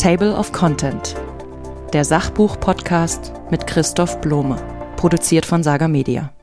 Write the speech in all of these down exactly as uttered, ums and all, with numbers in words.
Table of Content, der Sachbuch-Podcast mit Christoph Blome, produziert von Saga Media.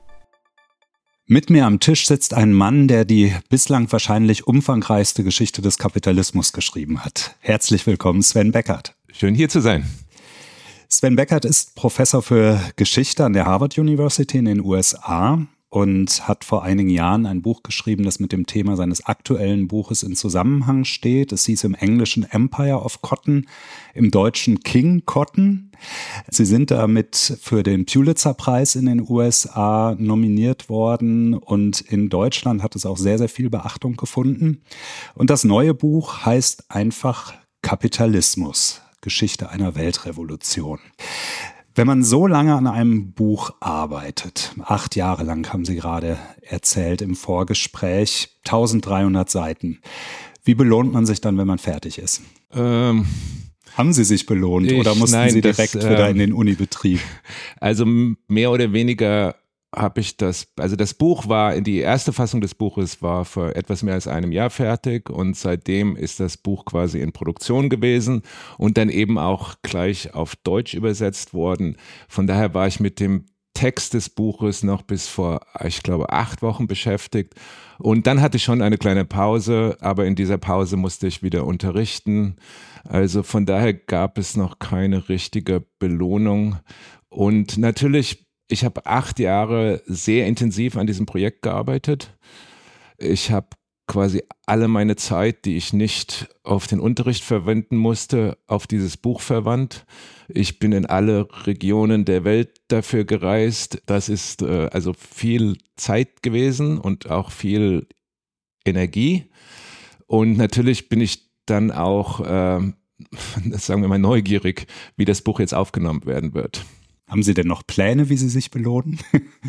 Mit mir am Tisch sitzt ein Mann, der die bislang wahrscheinlich umfangreichste Geschichte des Kapitalismus geschrieben hat. Herzlich willkommen, Sven Beckert. Schön hier zu sein. Sven Beckert ist Professor für Geschichte an der Harvard University in den U S A und hat vor einigen Jahren ein Buch geschrieben, das mit dem Thema seines aktuellen Buches in Zusammenhang steht. Es hieß im Englischen Empire of Cotton, im Deutschen King Cotton. Sie sind damit für den Pulitzer-Preis in den U S A nominiert worden und in Deutschland hat es auch sehr, sehr viel Beachtung gefunden. Und das neue Buch heißt einfach Kapitalismus, Geschichte einer Weltrevolution. Wenn man so lange an einem Buch arbeitet, acht Jahre lang haben Sie gerade erzählt im Vorgespräch, eintausenddreihundert Seiten, wie belohnt man sich dann, wenn man fertig ist? Ähm, haben Sie sich belohnt ich, oder mussten nein, Sie direkt das, wieder ähm, in den Unibetrieb? Also mehr oder weniger habe ich das, also das Buch war, die erste Fassung des Buches war vor etwas mehr als einem Jahr fertig und seitdem ist das Buch quasi in Produktion gewesen und dann eben auch gleich auf Deutsch übersetzt worden. Von daher war ich mit dem Text des Buches noch bis vor, ich glaube, acht Wochen beschäftigt und dann hatte ich schon eine kleine Pause, aber in dieser Pause musste ich wieder unterrichten. Also von daher gab es noch keine richtige Belohnung und natürlich ich habe acht Jahre sehr intensiv an diesem Projekt gearbeitet. Ich habe quasi alle meine Zeit, die ich nicht auf den Unterricht verwenden musste, auf dieses Buch verwandt. Ich bin in alle Regionen der Welt dafür gereist. Das ist äh, also viel Zeit gewesen und auch viel Energie. Und natürlich bin ich dann auch, äh, sagen wir mal, neugierig, wie das Buch jetzt aufgenommen werden wird. Haben Sie denn noch Pläne, wie Sie sich belohnen?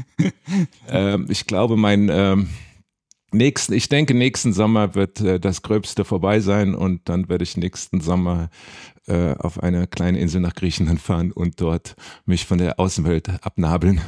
ähm, ich glaube, mein ähm, nächsten, ich denke, nächsten Sommer wird äh, das Gröbste vorbei sein und dann werde ich nächsten Sommer äh, auf eine kleine Insel nach Griechenland fahren und dort mich von der Außenwelt abnabeln.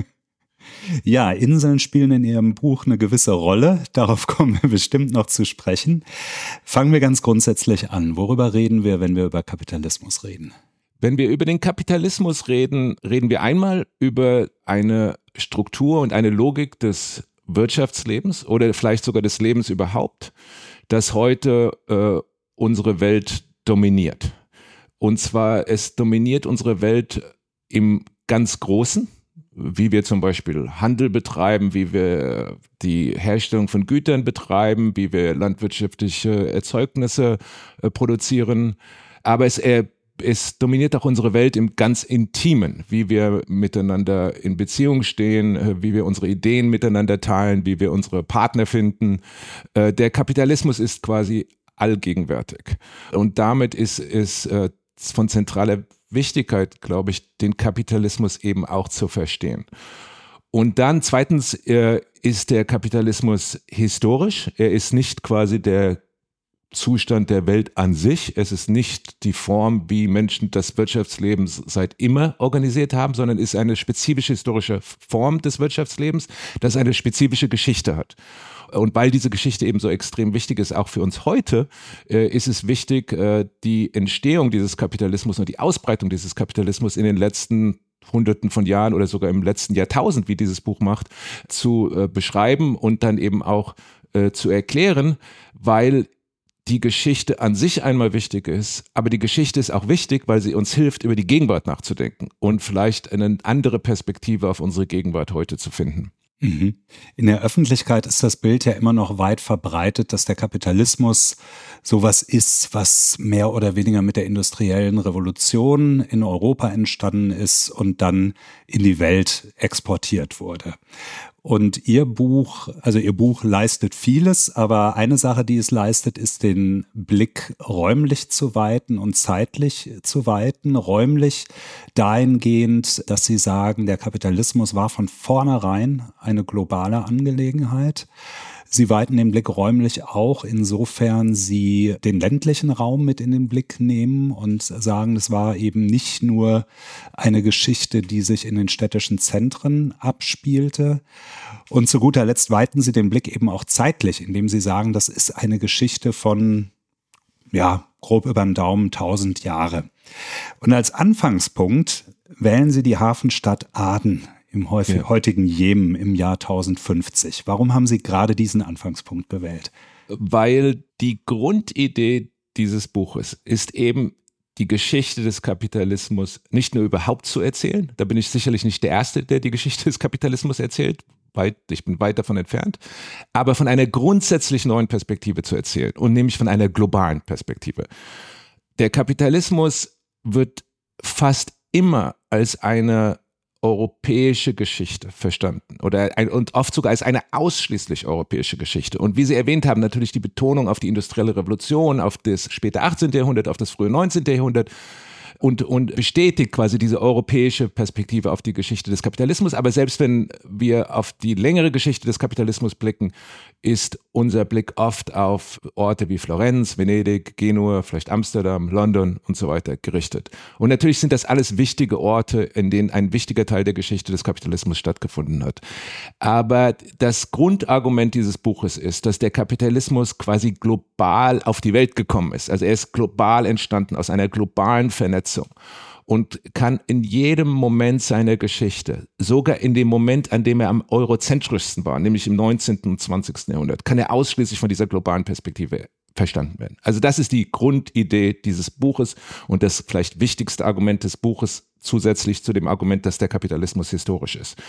Ja, Inseln spielen in Ihrem Buch eine gewisse Rolle. Darauf kommen wir bestimmt noch zu sprechen. Fangen wir ganz grundsätzlich an. Worüber reden wir, wenn wir über Kapitalismus reden? Wenn wir über den Kapitalismus reden, reden wir einmal über eine Struktur und eine Logik des Wirtschaftslebens oder vielleicht sogar des Lebens überhaupt, das heute äh, unsere Welt dominiert. Und zwar, es dominiert unsere Welt im ganz Großen, wie wir zum Beispiel Handel betreiben, wie wir die Herstellung von Gütern betreiben, wie wir landwirtschaftliche Erzeugnisse äh, produzieren. Aber es er Es dominiert auch unsere Welt im ganz Intimen, wie wir miteinander in Beziehung stehen, wie wir unsere Ideen miteinander teilen, wie wir unsere Partner finden. Der Kapitalismus ist quasi allgegenwärtig. Und damit ist es von zentraler Wichtigkeit, glaube ich, den Kapitalismus eben auch zu verstehen. Und dann zweitens ist der Kapitalismus historisch. Er ist nicht quasi der Zustand der Welt an sich. Es ist nicht die Form, wie Menschen das Wirtschaftsleben seit immer organisiert haben, sondern ist eine spezifische historische Form des Wirtschaftslebens, das eine spezifische Geschichte hat. Und weil diese Geschichte eben so extrem wichtig ist, auch für uns heute, äh, ist es wichtig, äh, die Entstehung dieses Kapitalismus und die Ausbreitung dieses Kapitalismus in den letzten Hunderten von Jahren oder sogar im letzten Jahrtausend, wie dieses Buch macht, zu äh, beschreiben und dann eben auch äh, zu erklären, weil die Geschichte an sich einmal wichtig ist, aber die Geschichte ist auch wichtig, weil sie uns hilft, über die Gegenwart nachzudenken und vielleicht eine andere Perspektive auf unsere Gegenwart heute zu finden. In der Öffentlichkeit ist das Bild ja immer noch weit verbreitet, dass der Kapitalismus sowas ist, was mehr oder weniger mit der industriellen Revolution in Europa entstanden ist und dann in die Welt exportiert wurde. Und Ihr Buch, also Ihr Buch leistet vieles, aber eine Sache, die es leistet, ist den Blick räumlich zu weiten und zeitlich zu weiten. Räumlich dahingehend, dass Sie sagen, der Kapitalismus war von vornherein eine globale Angelegenheit. Sie weiten den Blick räumlich auch, insofern Sie den ländlichen Raum mit in den Blick nehmen und sagen, es war eben nicht nur eine Geschichte, die sich in den städtischen Zentren abspielte. Und zu guter Letzt weiten Sie den Blick eben auch zeitlich, indem Sie sagen, das ist eine Geschichte von, ja, grob über den Daumen tausend Jahre. Und als Anfangspunkt wählen Sie die Hafenstadt Aden im heutigen Jemen im Jahr tausendfünfzig. Warum haben Sie gerade diesen Anfangspunkt gewählt? Weil die Grundidee dieses Buches ist eben, die Geschichte des Kapitalismus nicht nur überhaupt zu erzählen. Da bin ich sicherlich nicht der Erste, der die Geschichte des Kapitalismus erzählt. Weit, ich bin weit davon entfernt. Aber von einer grundsätzlich neuen Perspektive zu erzählen. Und nämlich von einer globalen Perspektive. Der Kapitalismus wird fast immer als eine europäische Geschichte verstanden oder ein, und oft sogar als eine ausschließlich europäische Geschichte. Und wie Sie erwähnt haben, natürlich die Betonung auf die industrielle Revolution, auf das späte achtzehnte. Jahrhundert, auf das frühe neunzehnte. Jahrhundert und, und bestätigt quasi diese europäische Perspektive auf die Geschichte des Kapitalismus. Aber selbst wenn wir auf die längere Geschichte des Kapitalismus blicken, ist unser Blick oft auf Orte wie Florenz, Venedig, Genua, vielleicht Amsterdam, London und so weiter gerichtet. Und natürlich sind das alles wichtige Orte, in denen ein wichtiger Teil der Geschichte des Kapitalismus stattgefunden hat. Aber das Grundargument dieses Buches ist, dass der Kapitalismus quasi global auf die Welt gekommen ist. Also er ist global entstanden aus einer globalen Vernetzung. Und kann in jedem Moment seiner Geschichte, sogar in dem Moment, an dem er am eurozentrischsten war, nämlich im neunzehnten und zwanzigsten. Jahrhundert, kann er ausschließlich von dieser globalen Perspektive verstanden werden. Also das ist die Grundidee dieses Buches und das vielleicht wichtigste Argument des Buches zusätzlich zu dem Argument, dass der Kapitalismus historisch ist.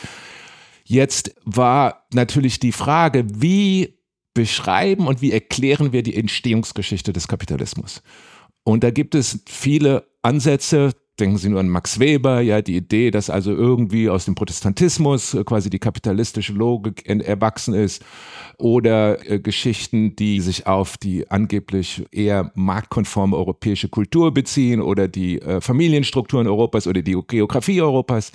Jetzt war natürlich die Frage, wie beschreiben und wie erklären wir die Entstehungsgeschichte des Kapitalismus? Und da gibt es viele Ansätze. Denken Sie nur an Max Weber, ja, die Idee, dass also irgendwie aus dem Protestantismus quasi die kapitalistische Logik erwachsen ist oder äh, Geschichten, die sich auf die angeblich eher marktkonforme europäische Kultur beziehen oder die äh, Familienstrukturen Europas oder die Geografie Europas.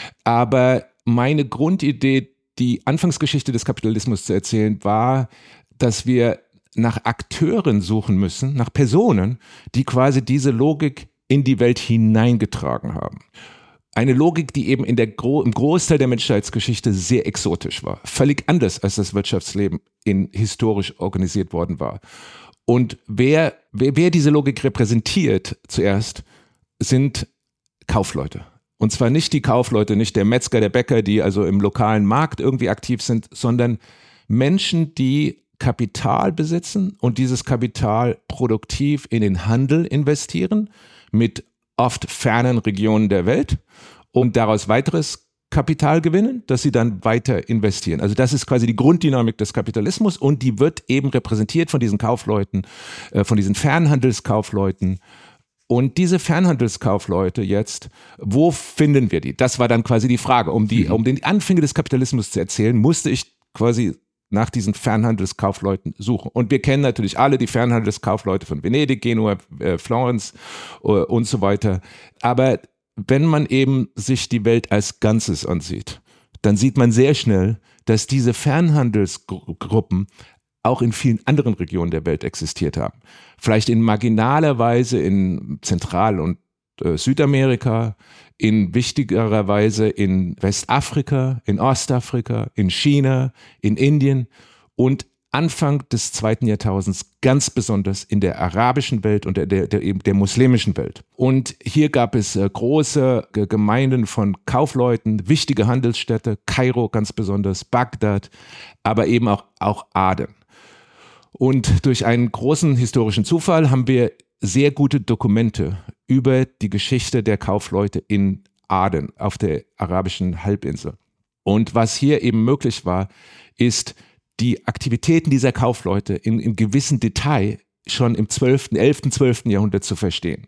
Aber meine Grundidee, die Anfangsgeschichte des Kapitalismus zu erzählen, war, dass wir nach Akteuren suchen müssen, nach Personen, die quasi diese Logik in die Welt hineingetragen haben. Eine Logik, die eben in der Gro- im Großteil der Menschheitsgeschichte sehr exotisch war. Völlig anders, als das Wirtschaftsleben in historisch organisiert worden war. Und wer, wer, wer diese Logik repräsentiert zuerst, sind Kaufleute. Und zwar nicht die Kaufleute, nicht der Metzger, der Bäcker, die also im lokalen Markt irgendwie aktiv sind, sondern Menschen, die Kapital besitzen und dieses Kapital produktiv in den Handel investieren, mit oft fernen Regionen der Welt und daraus weiteres Kapital gewinnen, das sie dann weiter investieren. Also das ist quasi die Grunddynamik des Kapitalismus und die wird eben repräsentiert von diesen Kaufleuten, äh, von diesen Fernhandelskaufleuten. Und diese Fernhandelskaufleute jetzt, wo finden wir die? Das war dann quasi die Frage. Um die, um den Anfänge des Kapitalismus zu erzählen, musste ich quasi nach diesen Fernhandelskaufleuten suchen. Und wir kennen natürlich alle die Fernhandelskaufleute von Venedig, Genua, äh, Florenz äh, und so weiter. Aber wenn man eben sich die Welt als Ganzes ansieht, dann sieht man sehr schnell, dass diese Fernhandelsgruppen auch in vielen anderen Regionen der Welt existiert haben. Vielleicht in marginaler Weise in Zentral- und äh, Südamerika, in wichtigerer Weise in Westafrika, in Ostafrika, in China, in Indien und Anfang des zweiten Jahrtausends ganz besonders in der arabischen Welt und der, der, der, der muslimischen Welt. Und hier gab es äh, große äh, Gemeinden von Kaufleuten, wichtige Handelsstädte, Kairo ganz besonders, Bagdad, aber eben auch, auch Aden. Und durch einen großen historischen Zufall haben wir sehr gute Dokumente über die Geschichte der Kaufleute in Aden auf der arabischen Halbinsel. Und was hier eben möglich war, ist die Aktivitäten dieser Kaufleute in, in gewissem Detail schon im zwölften, elften, zwölften Jahrhundert zu verstehen.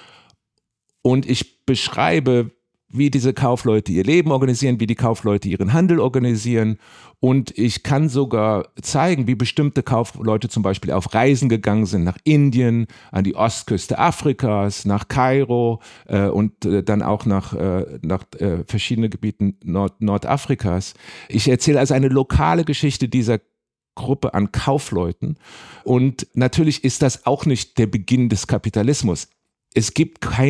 Und ich beschreibe, wie diese Kaufleute ihr Leben organisieren, wie die Kaufleute ihren Handel organisieren. Und ich kann sogar zeigen, wie bestimmte Kaufleute zum Beispiel auf Reisen gegangen sind nach Indien, an die Ostküste Afrikas, nach Kairo äh, und äh, dann auch nach, äh, nach äh, verschiedenen Gebieten Nord- Nordafrikas. Ich erzähle also eine lokale Geschichte dieser Gruppe an Kaufleuten. Und natürlich ist das auch nicht der Beginn des Kapitalismus. Es gibt keinen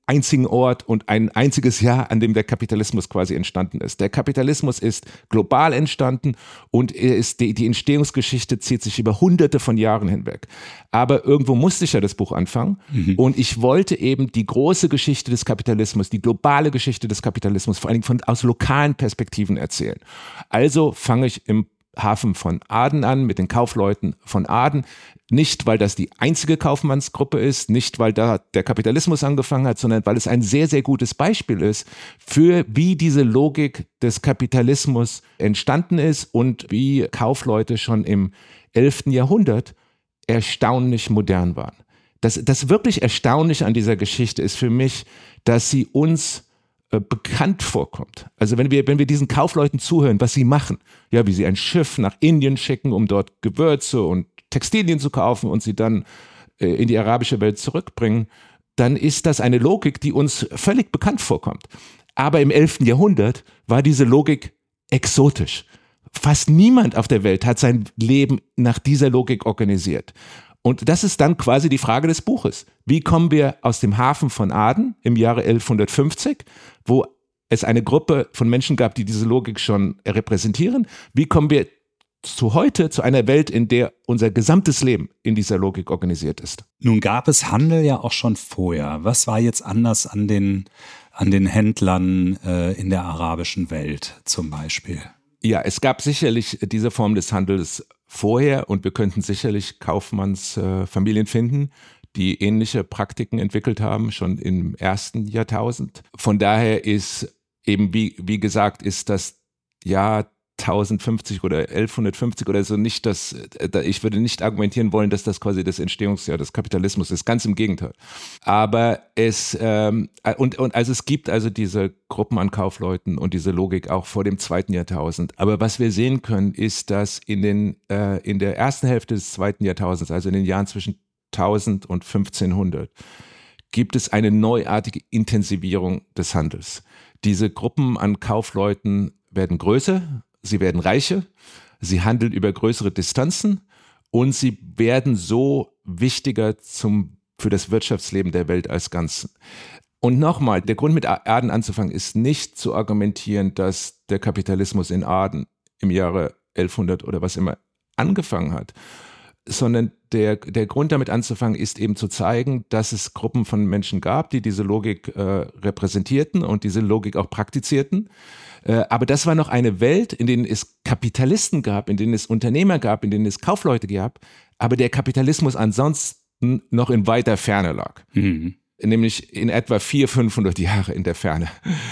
einzigen Ort und ein einziges Jahr, an dem der Kapitalismus quasi entstanden ist. Der Kapitalismus ist global entstanden und er ist die, die Entstehungsgeschichte zieht sich über hunderte von Jahren hinweg. Aber irgendwo musste ich ja das Buch anfangen mhm. und ich wollte eben die große Geschichte des Kapitalismus, die globale Geschichte des Kapitalismus, vor allen Dingen von, aus lokalen Perspektiven erzählen. Also fange ich im Hafen von Aden an, mit den Kaufleuten von Aden. Nicht, weil das die einzige Kaufmannsgruppe ist, nicht, weil da der Kapitalismus angefangen hat, sondern weil es ein sehr, sehr gutes Beispiel ist für, wie diese Logik des Kapitalismus entstanden ist und wie Kaufleute schon im elften Jahrhundert erstaunlich modern waren. Das, das wirklich Erstaunliche an dieser Geschichte ist für mich, dass sie uns äh, bekannt vorkommt. Also wenn wir, wenn wir diesen Kaufleuten zuhören, was sie machen, ja, wie sie ein Schiff nach Indien schicken, um dort Gewürze und Textilien zu kaufen und sie dann äh, in die arabische Welt zurückbringen, dann ist das eine Logik, die uns völlig bekannt vorkommt. Aber im elften Jahrhundert war diese Logik exotisch. Fast niemand auf der Welt hat sein Leben nach dieser Logik organisiert. Und das ist dann quasi die Frage des Buches. Wie kommen wir aus dem Hafen von Aden im Jahre elfhundertfünfzig, wo es eine Gruppe von Menschen gab, die diese Logik schon repräsentieren, wie kommen wir zu heute, zu einer Welt, in der unser gesamtes Leben in dieser Logik organisiert ist? Nun gab es Handel ja auch schon vorher. Was war jetzt anders an den, an den Händlern äh, in der arabischen Welt zum Beispiel? Ja, es gab sicherlich diese Form des Handels vorher und wir könnten sicherlich Kaufmannsfamilien äh, finden, die ähnliche Praktiken entwickelt haben, schon im ersten Jahrtausend. Von daher ist eben, wie, wie gesagt, ist das Jahr tausendfünfzig oder elfhundertfünfzig oder so nicht das, ich würde nicht argumentieren wollen, dass das quasi das Entstehungsjahr des Kapitalismus ist, ganz im Gegenteil. Aber es, ähm, und, und also es gibt also diese Gruppen an Kaufleuten und diese Logik auch vor dem zweiten Jahrtausend. Aber was wir sehen können, ist, dass in den, äh, in der ersten Hälfte des zweiten Jahrtausends, also in den Jahren zwischen tausend und fünfzehnhundert, gibt es eine neuartige Intensivierung des Handels. Diese Gruppen an Kaufleuten werden größer, sie werden reicher, sie handeln über größere Distanzen und sie werden so wichtiger zum, für das Wirtschaftsleben der Welt als Ganzen. Und nochmal, der Grund mit Aden anzufangen ist nicht zu argumentieren, dass der Kapitalismus in Aden im Jahre elfhundert oder was immer angefangen hat, sondern der, der Grund damit anzufangen ist eben zu zeigen, dass es Gruppen von Menschen gab, die diese Logik äh, repräsentierten und diese Logik auch praktizierten. Äh, aber das war noch eine Welt, in denen es Kapitalisten gab, in denen es Unternehmer gab, in denen es Kaufleute gab, aber der Kapitalismus ansonsten noch in weiter Ferne lag. Mhm. Nämlich in etwa vierhundert, fünfhundert Jahre in der Ferne.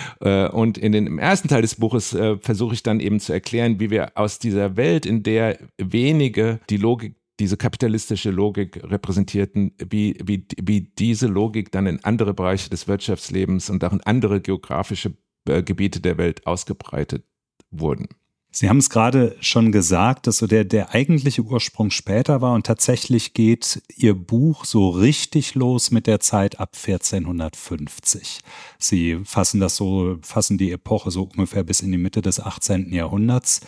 Und in den, im ersten Teil des Buches äh, versuche ich dann eben zu erklären, wie wir aus dieser Welt, in der wenige die Logik, diese kapitalistische Logik repräsentierten, wie, wie, wie diese Logik dann in andere Bereiche des Wirtschaftslebens und auch in andere geografische äh, Gebiete der Welt ausgebreitet wurden. Sie haben es gerade schon gesagt, dass so der, der eigentliche Ursprung später war und tatsächlich geht Ihr Buch so richtig los mit der Zeit ab vierzehnhundertfünfzig. Sie fassen das so, fassen die Epoche so ungefähr bis in die Mitte des achtzehnten Jahrhunderts.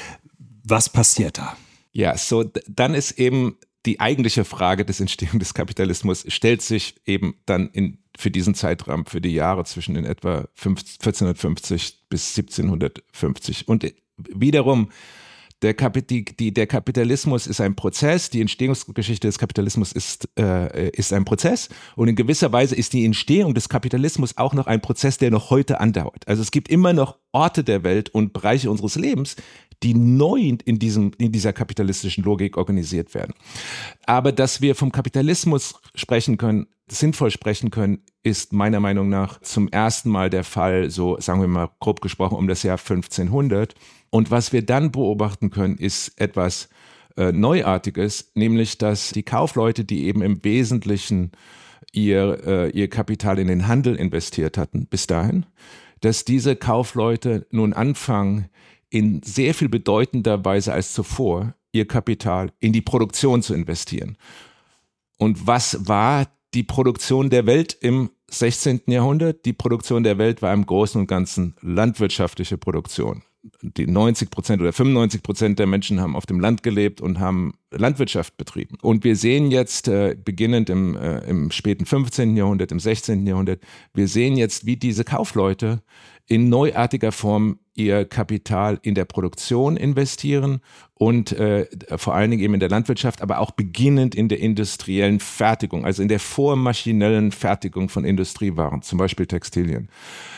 Was passiert da? Ja, so dann ist eben die eigentliche Frage des Entstehung des Kapitalismus stellt sich eben dann in, für diesen Zeitraum, für die Jahre zwischen in etwa vierzehnhundertfünfzig bis siebzehnhundertfünfzig. Und wiederum, der, Kapit- die, die, der Kapitalismus ist ein Prozess, die Entstehungsgeschichte des Kapitalismus ist, äh, ist ein Prozess und in gewisser Weise ist die Entstehung des Kapitalismus auch noch ein Prozess, der noch heute andauert. Also es gibt immer noch Orte der Welt und Bereiche unseres Lebens, die neu in, diesem, in dieser kapitalistischen Logik organisiert werden. Aber dass wir vom Kapitalismus sprechen können, sinnvoll sprechen können, ist meiner Meinung nach zum ersten Mal der Fall, so sagen wir mal grob gesprochen, um das Jahr fünfzehnhundert. Und was wir dann beobachten können, ist etwas äh, Neuartiges, nämlich dass die Kaufleute, die eben im Wesentlichen ihr, äh, ihr Kapital in den Handel investiert hatten bis dahin, dass diese Kaufleute nun anfangen, in sehr viel bedeutender Weise als zuvor ihr Kapital in die Produktion zu investieren. Und was war die Produktion der Welt im sechzehnten Jahrhundert? Die Produktion der Welt war im Großen und Ganzen landwirtschaftliche Produktion. die neunzig Prozent oder fünfundneunzig Prozent der Menschen haben auf dem Land gelebt und haben Landwirtschaft betrieben. Und wir sehen jetzt, äh, beginnend im, äh, im späten fünfzehnten Jahrhundert, im sechzehnten Jahrhundert, wir sehen jetzt, wie diese Kaufleute in neuartiger Form ihr Kapital in der Produktion investieren und äh, vor allen Dingen eben in der Landwirtschaft, aber auch beginnend in der industriellen Fertigung, also in der vormaschinellen Fertigung von Industriewaren, zum Beispiel Textilien.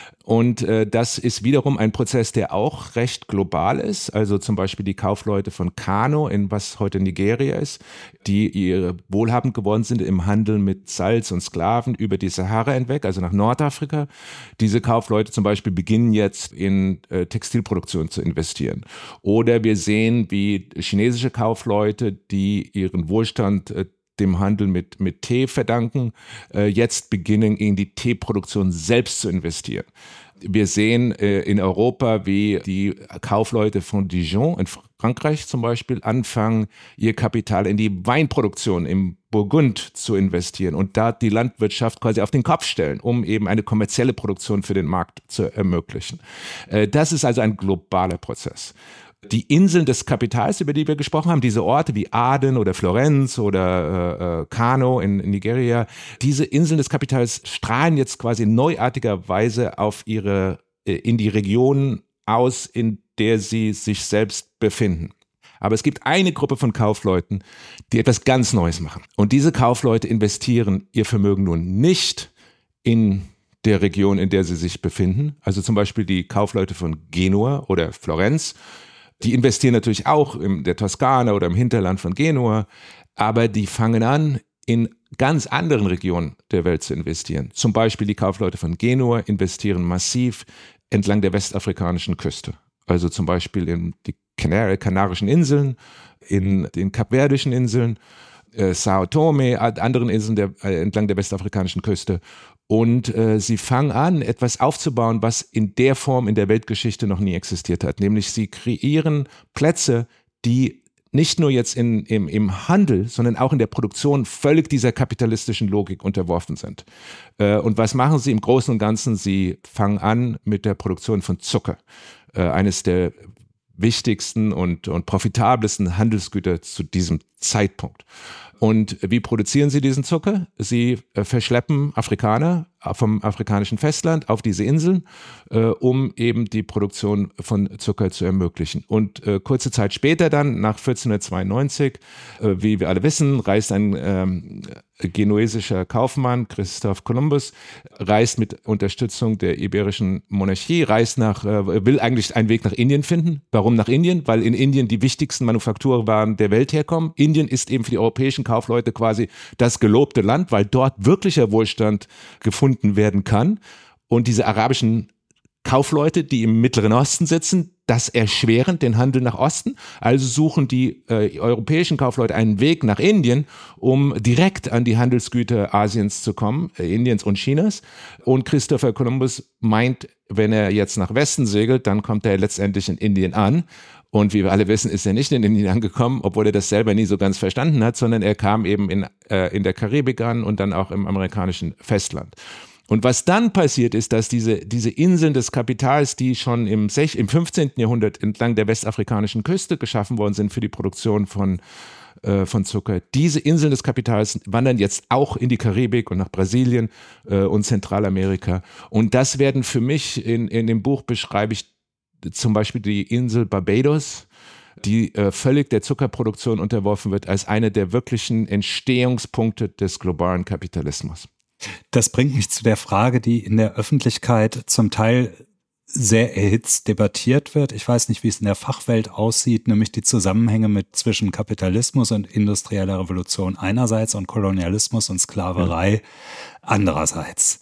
Und äh, das ist wiederum ein Prozess, der auch recht global ist. Also zum Beispiel die Kaufleute von Kano, in was heute Nigeria ist, die ihr wohlhabend geworden sind im Handel mit Salz und Sklaven über die Sahara hinweg, also nach Nordafrika. Diese Kaufleute zum Beispiel beginnen jetzt in äh, Textilproduktion zu investieren. Oder wir sehen, wie chinesische Kaufleute, die ihren Wohlstand äh, dem Handel mit, mit Tee verdanken, äh, jetzt beginnen, in die Teeproduktion selbst zu investieren. Wir sehen äh, in Europa, wie die Kaufleute von Dijon in Frankreich zum Beispiel anfangen, ihr Kapital in die Weinproduktion im Burgund zu investieren und da die Landwirtschaft quasi auf den Kopf stellen, um eben eine kommerzielle Produktion für den Markt zu ermöglichen. Äh, das ist also ein globaler Prozess. Die Inseln des Kapitals, über die wir gesprochen haben, diese Orte wie Aden oder Florenz oder äh, Kano in, in Nigeria, diese Inseln des Kapitals strahlen jetzt quasi in neuartiger Weise auf ihre, äh, in die Region aus, in der sie sich selbst befinden. Aber es gibt eine Gruppe von Kaufleuten, die etwas ganz Neues machen. Und diese Kaufleute investieren ihr Vermögen nun nicht in der Region, in der sie sich befinden. Also zum Beispiel die Kaufleute von Genua oder Florenz. Die investieren natürlich auch in der Toskana oder im Hinterland von Genua, aber die fangen an, in ganz anderen Regionen der Welt zu investieren. Zum Beispiel die Kaufleute von Genua investieren massiv entlang der westafrikanischen Küste. Also zum Beispiel in die Kanar- Kanarischen Inseln, in den Kapverdischen Inseln, äh, Sao Tome, anderen Inseln der, äh, entlang der westafrikanischen Küste. Und äh, sie fangen an, etwas aufzubauen, was in der Form in der Weltgeschichte noch nie existiert hat. Nämlich sie kreieren Plätze, die nicht nur jetzt in, im, im Handel, sondern auch in der Produktion völlig dieser kapitalistischen Logik unterworfen sind. Äh, und was machen sie im Großen und Ganzen? Sie fangen an mit der Produktion von Zucker. Äh, eines der wichtigsten und, und profitabelsten Handelsgüter zu diesem Zeitpunkt. Und wie produzieren sie diesen Zucker? Sie äh, verschleppen Afrikaner vom afrikanischen Festland auf diese Inseln, äh, um eben die Produktion von Zucker zu ermöglichen. Und äh, kurze Zeit später dann, nach vierzehnhundertzweiundneunzig, äh, wie wir alle wissen, reist ein ähm, genuesischer Kaufmann, Christoph Kolumbus, reist mit Unterstützung der iberischen Monarchie, reist nach, äh, will eigentlich einen Weg nach Indien finden. Warum nach Indien? Weil in Indien die wichtigsten Manufakturwaren der Welt herkommen. Indien ist eben für die europäischen Kaufleute quasi das gelobte Land, weil dort wirklicher Wohlstand gefunden werden kann. Und diese arabischen Kaufleute, die im Mittleren Osten sitzen, das erschweren den Handel nach Osten. Also suchen die äh, europäischen Kaufleute einen Weg nach Indien, um direkt an die Handelsgüter Asiens zu kommen, äh, Indiens und Chinas. Und Christopher Columbus meint, wenn er jetzt nach Westen segelt, dann kommt er letztendlich in Indien an. Und wie wir alle wissen, ist er nicht in Indien angekommen, obwohl er das selber nie so ganz verstanden hat, sondern er kam eben in, äh, in der Karibik an und dann auch im amerikanischen Festland. Und was dann passiert ist, dass diese, diese Inseln des Kapitals, die schon im, im fünfzehnten Jahrhundert entlang der westafrikanischen Küste geschaffen worden sind für die Produktion von, äh, von Zucker, diese Inseln des Kapitals wandern jetzt auch in die Karibik und nach Brasilien äh, und Zentralamerika. Und das werden für mich, in, in dem Buch beschreibe ich zum Beispiel die Insel Barbados, die äh, völlig der Zuckerproduktion unterworfen wird, als eine der wirklichen Entstehungspunkte des globalen Kapitalismus. Das bringt mich zu der Frage, die in der Öffentlichkeit zum Teil sehr erhitzt debattiert wird. Ich weiß nicht, wie es in der Fachwelt aussieht, nämlich die Zusammenhänge mit zwischen Kapitalismus und industrieller Revolution einerseits und Kolonialismus und Sklaverei ja. andererseits.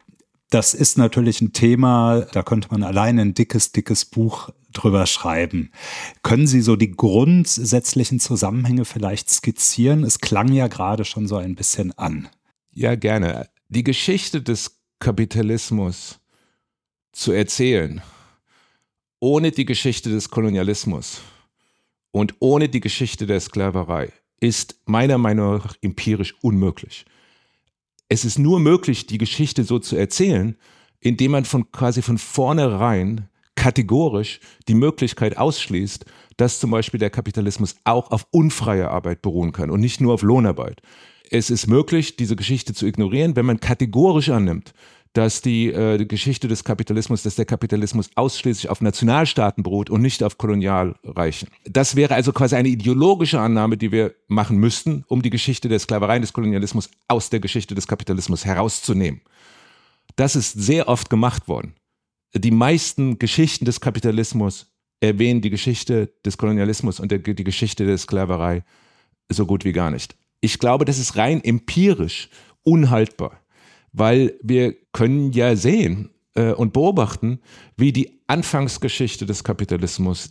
Das ist natürlich ein Thema, da könnte man alleine ein dickes, dickes Buch drüber schreiben. Können Sie so die grundsätzlichen Zusammenhänge vielleicht skizzieren? Es klang ja gerade schon so ein bisschen an. Ja, gerne. Die Geschichte des Kapitalismus zu erzählen, ohne die Geschichte des Kolonialismus und ohne die Geschichte der Sklaverei, ist meiner Meinung nach empirisch unmöglich. Es ist nur möglich, die Geschichte so zu erzählen, indem man von quasi von vornherein kategorisch die Möglichkeit ausschließt, dass zum Beispiel der Kapitalismus auch auf unfreier Arbeit beruhen kann und nicht nur auf Lohnarbeit. Es ist möglich, diese Geschichte zu ignorieren, wenn man kategorisch annimmt, dass die, äh, die Geschichte des Kapitalismus, dass der Kapitalismus ausschließlich auf Nationalstaaten beruht und nicht auf Kolonialreichen. Das wäre also quasi eine ideologische Annahme, die wir machen müssten, um die Geschichte der Sklaverei und des Kolonialismus aus der Geschichte des Kapitalismus herauszunehmen. Das ist sehr oft gemacht worden. Die meisten Geschichten des Kapitalismus erwähnen die Geschichte des Kolonialismus und der, die Geschichte der Sklaverei so gut wie gar nicht. Ich glaube, das ist rein empirisch unhaltbar, weil wir können ja sehen äh, und beobachten, wie die Anfangsgeschichte des Kapitalismus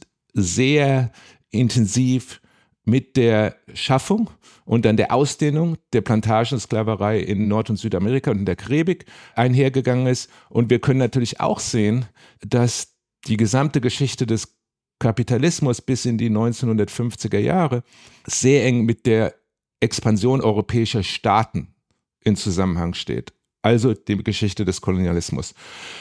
sehr intensiv mit der Schaffung und dann der Ausdehnung der Plantagensklaverei in Nord- und Südamerika und in der Karibik einhergegangen ist. Und wir können natürlich auch sehen, dass die gesamte Geschichte des Kapitalismus bis in die neunzehnhundertfünfziger Jahre sehr eng mit der Expansion europäischer Staaten in Zusammenhang steht. Also die Geschichte des Kolonialismus.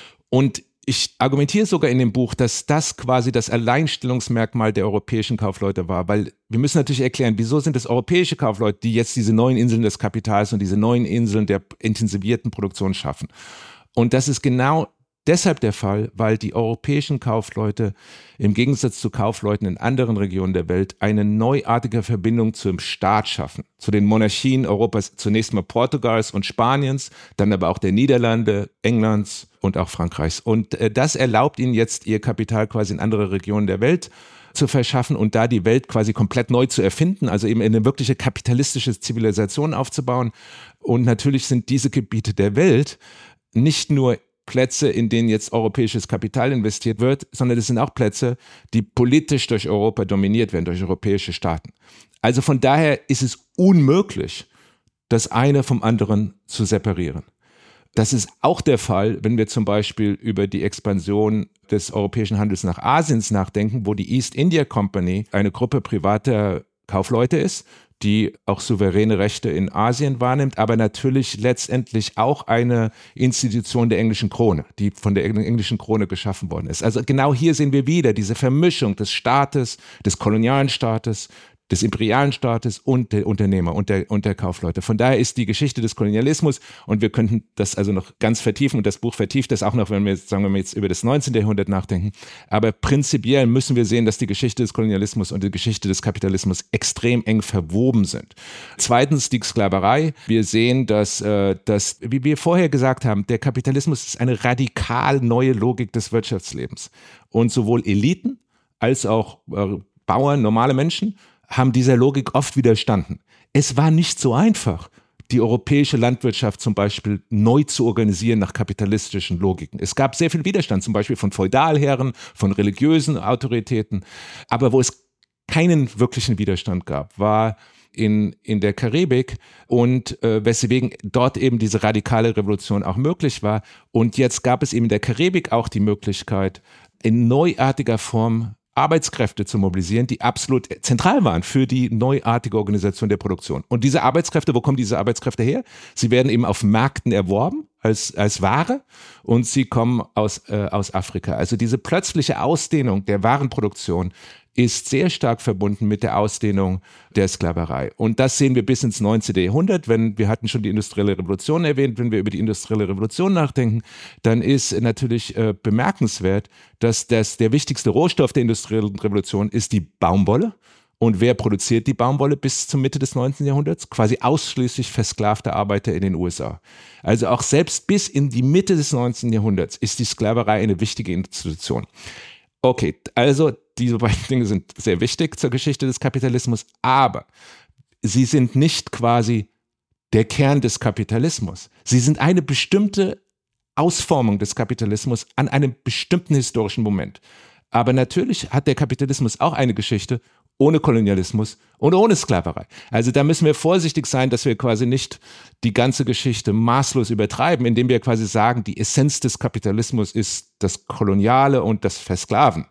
Und ich argumentiere sogar in dem Buch, dass das quasi das Alleinstellungsmerkmal der europäischen Kaufleute war, weil wir müssen natürlich erklären, wieso sind es europäische Kaufleute, die jetzt diese neuen Inseln des Kapitals und diese neuen Inseln der intensivierten Produktion schaffen. Und das ist genau deshalb der Fall, weil die europäischen Kaufleute im Gegensatz zu Kaufleuten in anderen Regionen der Welt eine neuartige Verbindung zum Staat schaffen, zu den Monarchien Europas, zunächst mal Portugals und Spaniens, dann aber auch der Niederlande, Englands und auch Frankreichs. Und äh, das erlaubt ihnen jetzt, ihr Kapital quasi in andere Regionen der Welt zu verschaffen und da die Welt quasi komplett neu zu erfinden, also eben eine wirkliche kapitalistische Zivilisation aufzubauen. Und natürlich sind diese Gebiete der Welt nicht nur Plätze, in denen jetzt europäisches Kapital investiert wird, sondern es sind auch Plätze, die politisch durch Europa dominiert werden, durch europäische Staaten. Also von daher ist es unmöglich, das eine vom anderen zu separieren. Das ist auch der Fall, wenn wir zum Beispiel über die Expansion des europäischen Handels nach Asien nachdenken, wo die East India Company eine Gruppe privater Kaufleute ist, die auch souveräne Rechte in Asien wahrnimmt, aber natürlich letztendlich auch eine Institution der englischen Krone, die von der englischen Krone geschaffen worden ist. Also genau hier sehen wir wieder diese Vermischung des Staates, des kolonialen Staates, des imperialen Staates und der Unternehmer und der, und der Kaufleute. Von daher ist die Geschichte des Kolonialismus, und wir könnten das also noch ganz vertiefen, und das Buch vertieft das auch noch, wenn wir, sagen wir mal, jetzt über das neunzehnte Jahrhundert nachdenken, aber prinzipiell müssen wir sehen, dass die Geschichte des Kolonialismus und die Geschichte des Kapitalismus extrem eng verwoben sind. Zweitens die Sklaverei. Wir sehen, dass, äh, dass, wie wir vorher gesagt haben, der Kapitalismus ist eine radikal neue Logik des Wirtschaftslebens. Und sowohl Eliten als auch äh, Bauern, normale Menschen, haben dieser Logik oft widerstanden. Es war nicht so einfach, die europäische Landwirtschaft zum Beispiel neu zu organisieren nach kapitalistischen Logiken. Es gab sehr viel Widerstand, zum Beispiel von Feudalherren, von religiösen Autoritäten. Aber wo es keinen wirklichen Widerstand gab, war in, in der Karibik, und äh, weswegen dort eben diese radikale Revolution auch möglich war. Und jetzt gab es eben in der Karibik auch die Möglichkeit, in neuartiger Form Arbeitskräfte zu mobilisieren, die absolut zentral waren für die neuartige Organisation der Produktion. Und diese Arbeitskräfte, wo kommen diese Arbeitskräfte her? Sie werden eben auf Märkten erworben als, als Ware, und sie kommen aus, äh, aus Afrika. Also diese plötzliche Ausdehnung der Warenproduktion ist sehr stark verbunden mit der Ausdehnung der Sklaverei. Und das sehen wir bis ins neunzehnte Jahrhundert. Wenn wir hatten schon die industrielle Revolution erwähnt, wenn wir über die industrielle Revolution nachdenken, dann ist natürlich äh, bemerkenswert, dass das, der wichtigste Rohstoff der industriellen Revolution ist die Baumwolle. Und wer produziert die Baumwolle bis zur Mitte des neunzehnten Jahrhunderts? Quasi ausschließlich versklavte Arbeiter in den U S A. Also auch selbst bis in die Mitte des neunzehnten Jahrhunderts ist die Sklaverei eine wichtige Institution. Okay, also diese beiden Dinge sind sehr wichtig zur Geschichte des Kapitalismus, aber sie sind nicht quasi der Kern des Kapitalismus. Sie sind eine bestimmte Ausformung des Kapitalismus an einem bestimmten historischen Moment. Aber natürlich hat der Kapitalismus auch eine Geschichte ohne Kolonialismus und ohne Sklaverei. Also da müssen wir vorsichtig sein, dass wir quasi nicht die ganze Geschichte maßlos übertreiben, indem wir quasi sagen, die Essenz des Kapitalismus ist das Koloniale und das Versklaven.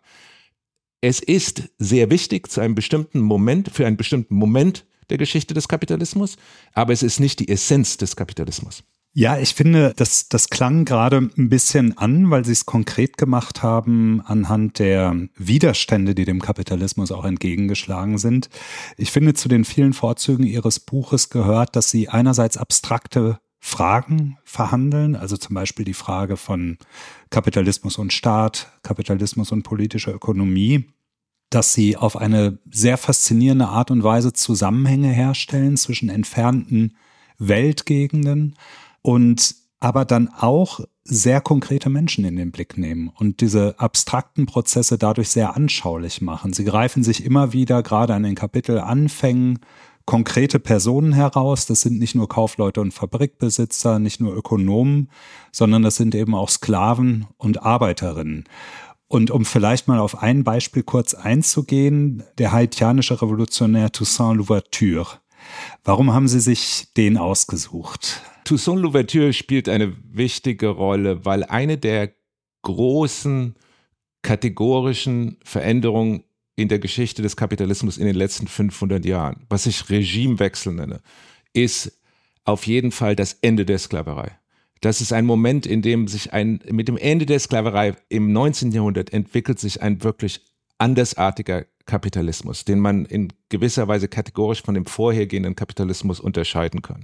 Es ist sehr wichtig zu einem bestimmten Moment, für einen bestimmten Moment der Geschichte des Kapitalismus, aber es ist nicht die Essenz des Kapitalismus. Ja, ich finde, das, das klang gerade ein bisschen an, weil Sie es konkret gemacht haben anhand der Widerstände, die dem Kapitalismus auch entgegengeschlagen sind. Ich finde, zu den vielen Vorzügen Ihres Buches gehört, dass Sie einerseits abstrakte Fragen verhandeln, also zum Beispiel die Frage von Kapitalismus und Staat, Kapitalismus und politischer Ökonomie, dass Sie auf eine sehr faszinierende Art und Weise Zusammenhänge herstellen zwischen entfernten Weltgegenden und aber dann auch sehr konkrete Menschen in den Blick nehmen und diese abstrakten Prozesse dadurch sehr anschaulich machen. Sie greifen sich immer wieder, gerade an den Kapitelanfängen, konkrete Personen heraus. Das sind nicht nur Kaufleute und Fabrikbesitzer, nicht nur Ökonomen, sondern das sind eben auch Sklaven und Arbeiterinnen. Und um vielleicht mal auf ein Beispiel kurz einzugehen, der haitianische Revolutionär Toussaint Louverture. Warum haben Sie sich den ausgesucht? Toussaint Louverture spielt eine wichtige Rolle, weil eine der großen kategorischen Veränderungen in der Geschichte des Kapitalismus in den letzten fünfhundert Jahren, was ich Regimewechsel nenne, ist auf jeden Fall das Ende der Sklaverei. Das ist ein Moment, in dem sich ein, mit dem Ende der Sklaverei im neunzehnten Jahrhundert entwickelt sich ein wirklich andersartiger Kapitalismus, den man in gewisser Weise kategorisch von dem vorhergehenden Kapitalismus unterscheiden kann.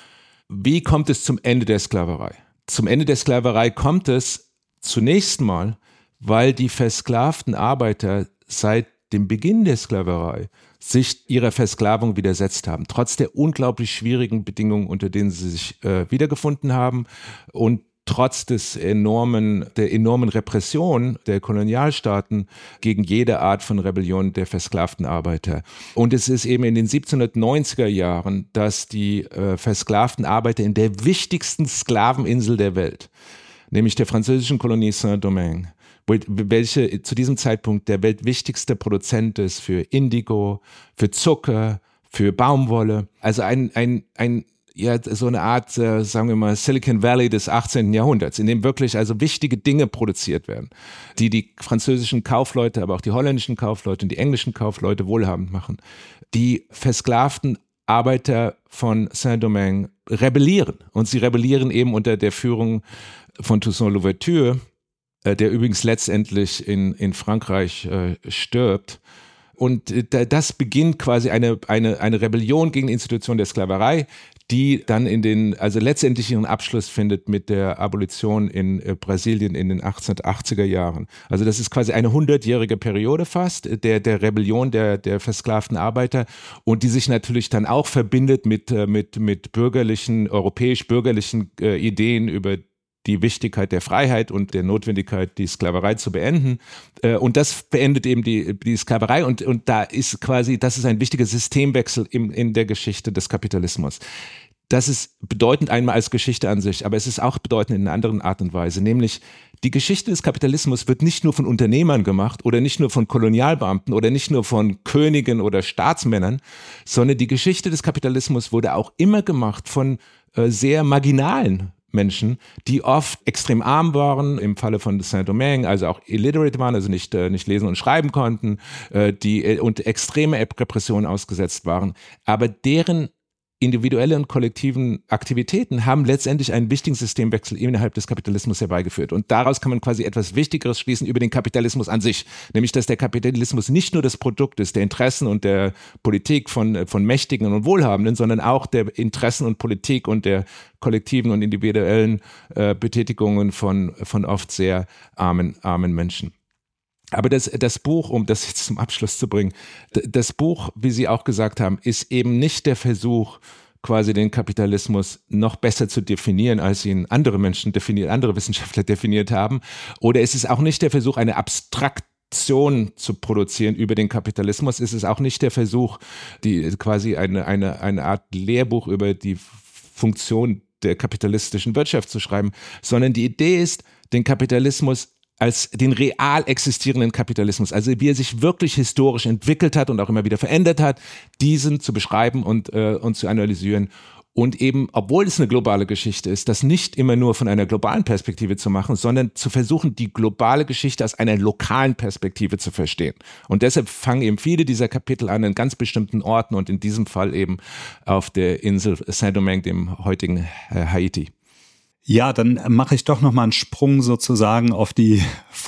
Wie kommt es zum Ende der Sklaverei? Zum Ende der Sklaverei kommt es zunächst mal, weil die versklavten Arbeiter seit dem Beginn der Sklaverei sich ihrer Versklavung widersetzt haben, trotz der unglaublich schwierigen Bedingungen, unter denen sie sich äh, wiedergefunden haben und trotz des enormen, der enormen Repression der Kolonialstaaten gegen jede Art von Rebellion der versklavten Arbeiter. Und es ist eben in den siebzehnhundertneunziger Jahren, dass die äh, versklavten Arbeiter in der wichtigsten Sklaveninsel der Welt, nämlich der französischen Kolonie Saint-Domingue, welche zu diesem Zeitpunkt der weltwichtigste Produzent ist für Indigo, für Zucker, für Baumwolle. Also ein, ein, ein ja, so eine Art, äh, sagen wir mal, Silicon Valley des achtzehnten Jahrhunderts, in dem wirklich also wichtige Dinge produziert werden, die die französischen Kaufleute, aber auch die holländischen Kaufleute und die englischen Kaufleute wohlhabend machen. Die versklavten Arbeiter von Saint-Domingue rebellieren und sie rebellieren eben unter der Führung von Toussaint Louverture, äh, der übrigens letztendlich in, in Frankreich äh, stirbt. Und das beginnt quasi eine, eine, eine Rebellion gegen die Institution der Sklaverei, die dann in den, also letztendlich ihren Abschluss findet mit der Abolition in Brasilien in den achtzehnhundertachtziger Jahren. Also das ist quasi eine hundertjährige Periode fast der, der Rebellion der, der versklavten Arbeiter und die sich natürlich dann auch verbindet mit, mit, mit bürgerlichen, europäisch-bürgerlichen äh, Ideen über die Wichtigkeit der Freiheit und der Notwendigkeit, die Sklaverei zu beenden. Und das beendet eben die, die Sklaverei und, und da ist quasi, das ist ein wichtiger Systemwechsel im, in der Geschichte des Kapitalismus. Das ist bedeutend einmal als Geschichte an sich, aber es ist auch bedeutend in einer anderen Art und Weise, nämlich die Geschichte des Kapitalismus wird nicht nur von Unternehmern gemacht oder nicht nur von Kolonialbeamten oder nicht nur von Königen oder Staatsmännern, sondern die Geschichte des Kapitalismus wurde auch immer gemacht von äh, sehr marginalen Menschen, die oft extrem arm waren, im Falle von Saint-Domingue, also auch illiterate waren, also nicht, nicht lesen und schreiben konnten, die unter extreme Repressionen ausgesetzt waren, aber deren individuelle und kollektiven Aktivitäten haben letztendlich einen wichtigen Systemwechsel innerhalb des Kapitalismus herbeigeführt. Und daraus kann man quasi etwas Wichtigeres schließen über den Kapitalismus an sich, nämlich dass der Kapitalismus nicht nur das Produkt ist der Interessen und der Politik von, von Mächtigen und Wohlhabenden, sondern auch der Interessen und Politik und der kollektiven und individuellen äh, Betätigungen von, von oft sehr armen, armen Menschen. Aber das, das Buch, um das jetzt zum Abschluss zu bringen, das Buch, wie Sie auch gesagt haben, ist eben nicht der Versuch, quasi den Kapitalismus noch besser zu definieren, als ihn andere Menschen definiert, andere Wissenschaftler definiert haben. Oder es ist auch nicht der Versuch, eine Abstraktion zu produzieren über den Kapitalismus. Es ist auch nicht der Versuch, die quasi eine, eine, eine Art Lehrbuch über die Funktion der kapitalistischen Wirtschaft zu schreiben, sondern die Idee ist, den Kapitalismus als den real existierenden Kapitalismus, also wie er sich wirklich historisch entwickelt hat und auch immer wieder verändert hat, diesen zu beschreiben und, äh, und zu analysieren. Und eben, obwohl es eine globale Geschichte ist, das nicht immer nur von einer globalen Perspektive zu machen, sondern zu versuchen, die globale Geschichte aus einer lokalen Perspektive zu verstehen. Und deshalb fangen eben viele dieser Kapitel an in ganz bestimmten Orten und in diesem Fall eben auf der Insel Saint-Domingue, dem heutigen äh, Haiti. Ja, dann mache ich doch nochmal einen Sprung sozusagen auf die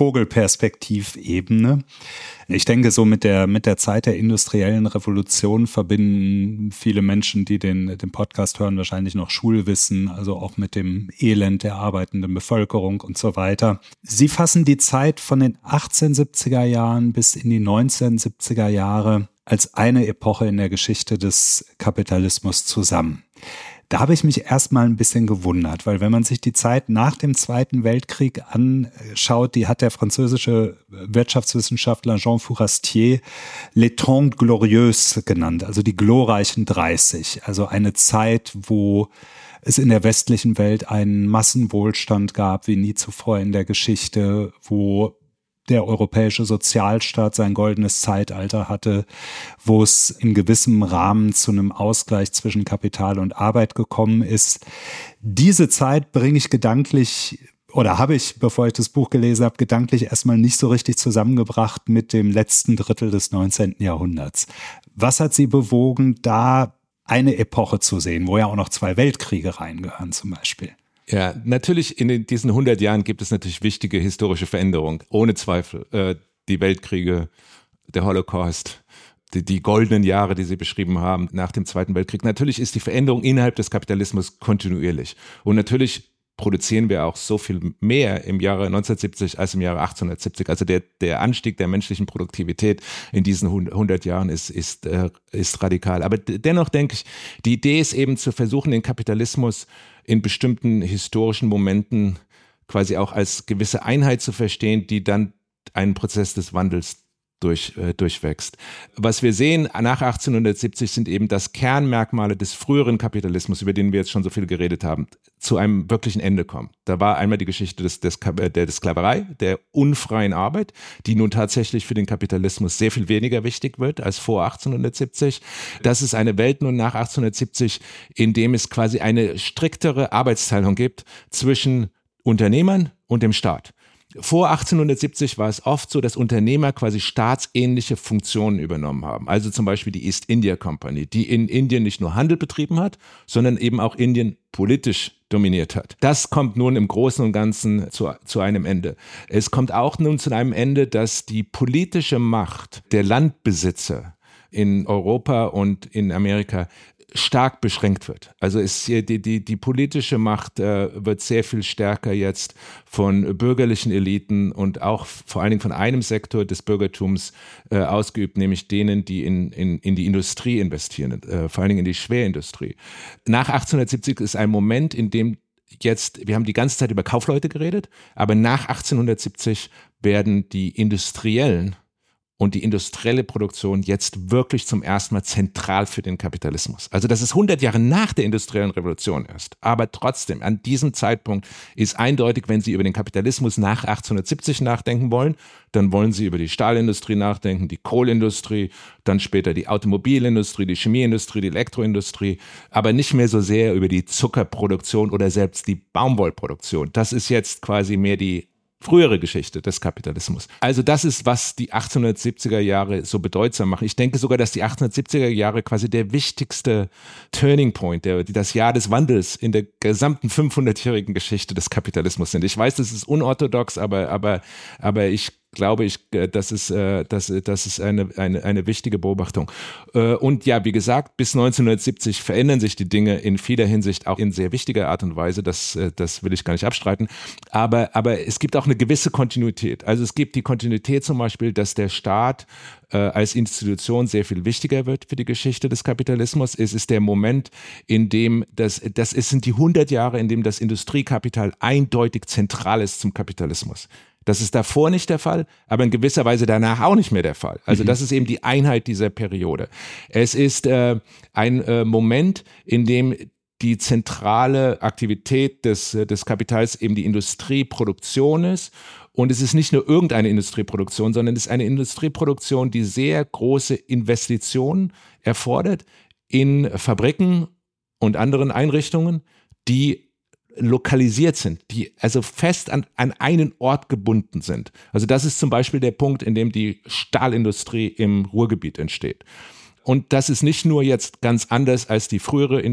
Vogelperspektivebene. Ich denke, so mit der, mit der Zeit der industriellen Revolution verbinden viele Menschen, die den, den Podcast hören, wahrscheinlich noch Schulwissen, also auch mit dem Elend der arbeitenden Bevölkerung und so weiter. Sie fassen die Zeit von den achtzehnhundertsiebziger Jahren bis in die neunzehnhundertsiebziger Jahre als eine Epoche in der Geschichte des Kapitalismus zusammen. Da habe ich mich erstmal ein bisschen gewundert, weil wenn man sich die Zeit nach dem Zweiten Weltkrieg anschaut, die hat der französische Wirtschaftswissenschaftler Jean Fourastier Les Trente Glorieuses genannt, also die glorreichen dreißig, also eine Zeit, wo es in der westlichen Welt einen Massenwohlstand gab wie nie zuvor in der Geschichte, wo der europäische Sozialstaat sein goldenes Zeitalter hatte, wo es in gewissem Rahmen zu einem Ausgleich zwischen Kapital und Arbeit gekommen ist. Diese Zeit bringe ich gedanklich oder habe ich, bevor ich das Buch gelesen habe, gedanklich erstmal nicht so richtig zusammengebracht mit dem letzten Drittel des neunzehnten Jahrhunderts. Was hat Sie bewogen, da eine Epoche zu sehen, wo ja auch noch zwei Weltkriege reingehören zum Beispiel? Ja, natürlich in diesen hundert Jahren gibt es natürlich wichtige historische Veränderungen, ohne Zweifel. Äh, die Weltkriege, der Holocaust, die, die goldenen Jahre, die Sie beschrieben haben nach dem Zweiten Weltkrieg. Natürlich ist die Veränderung innerhalb des Kapitalismus kontinuierlich. Und natürlich produzieren wir auch so viel mehr im Jahre neunzehnhundertsiebzig als im Jahre achtzehnhundertsiebzig. Also der, der Anstieg der menschlichen Produktivität in diesen hundert Jahren ist, ist, äh, ist radikal. Aber dennoch denke ich, die Idee ist eben zu versuchen, den Kapitalismus in bestimmten historischen Momenten quasi auch als gewisse Einheit zu verstehen, die dann einen Prozess des Wandels durch, äh, durchwächst. Was wir sehen nach achtzehnhundertsiebzig sind eben, dass Kernmerkmale des früheren Kapitalismus, über den wir jetzt schon so viel geredet haben, zu einem wirklichen Ende kommen. Da war einmal die Geschichte des, des, der Sklaverei, der unfreien Arbeit, die nun tatsächlich für den Kapitalismus sehr viel weniger wichtig wird als vor achtzehnhundertsiebzig. Das ist eine Welt nun nach achtzehnhundertsiebzig, in dem es quasi eine striktere Arbeitsteilung gibt zwischen Unternehmern und dem Staat. Vor achtzehnhundertsiebzig war es oft so, dass Unternehmer quasi staatsähnliche Funktionen übernommen haben. Also zum Beispiel die East India Company, die in Indien nicht nur Handel betrieben hat, sondern eben auch Indien politisch dominiert hat. Das kommt nun im Großen und Ganzen zu, zu einem Ende. Es kommt auch nun zu einem Ende, dass die politische Macht der Landbesitzer in Europa und in Amerika stark beschränkt wird. Also ist die, die, die politische Macht äh, wird sehr viel stärker jetzt von bürgerlichen Eliten und auch vor allen Dingen von einem Sektor des Bürgertums äh, ausgeübt, nämlich denen, die in, in, in die Industrie investieren, äh, vor allen Dingen in die Schwerindustrie. Nach achtzehnhundertsiebzig ist ein Moment, in dem jetzt, wir haben die ganze Zeit über Kaufleute geredet, aber nach achtzehnhundertsiebzig werden die Industriellen und die industrielle Produktion jetzt wirklich zum ersten Mal zentral für den Kapitalismus. Also das ist hundert Jahre nach der industriellen Revolution erst. Aber trotzdem, an diesem Zeitpunkt ist eindeutig, wenn Sie über den Kapitalismus nach achtzehnhundertsiebzig nachdenken wollen, dann wollen Sie über die Stahlindustrie nachdenken, die Kohleindustrie, dann später die Automobilindustrie, die Chemieindustrie, die Elektroindustrie, aber nicht mehr so sehr über die Zuckerproduktion oder selbst die Baumwollproduktion. Das ist jetzt quasi mehr die frühere Geschichte des Kapitalismus. Also das ist, was die achtzehnhundertsiebziger Jahre so bedeutsam machen. Ich denke sogar, dass die achtzehnhundertsiebziger Jahre quasi der wichtigste Turning Point, der, das Jahr des Wandels in der gesamten fünfhundertjährigen Geschichte des Kapitalismus sind. Ich weiß, das ist unorthodox, aber, aber, aber ich glaube ich, das ist, das, das ist eine, eine, eine wichtige Beobachtung. Und ja, wie gesagt, bis neunzehnhundertsiebzig verändern sich die Dinge in vieler Hinsicht auch in sehr wichtiger Art und Weise. Das, das will ich gar nicht abstreiten. Aber, aber es gibt auch eine gewisse Kontinuität. Also es gibt die Kontinuität zum Beispiel, dass der Staat äh, als Institution sehr viel wichtiger wird für die Geschichte des Kapitalismus. Es ist der Moment, in dem das, das es sind die hundert Jahre, in dem das Industriekapital eindeutig zentral ist zum Kapitalismus. Das ist davor nicht der Fall, aber in gewisser Weise danach auch nicht mehr der Fall. Also das ist eben die Einheit dieser Periode. Es ist äh, ein äh, Moment, in dem die zentrale Aktivität des, des Kapitals eben die Industrieproduktion ist. Und es ist nicht nur irgendeine Industrieproduktion, sondern es ist eine Industrieproduktion, die sehr große Investitionen erfordert in Fabriken und anderen Einrichtungen, die lokalisiert sind, die also fest an, an einen Ort gebunden sind. Also das ist zum Beispiel der Punkt, in dem die Stahlindustrie im Ruhrgebiet entsteht. Und das ist nicht nur jetzt ganz anders als die frühere Industrie,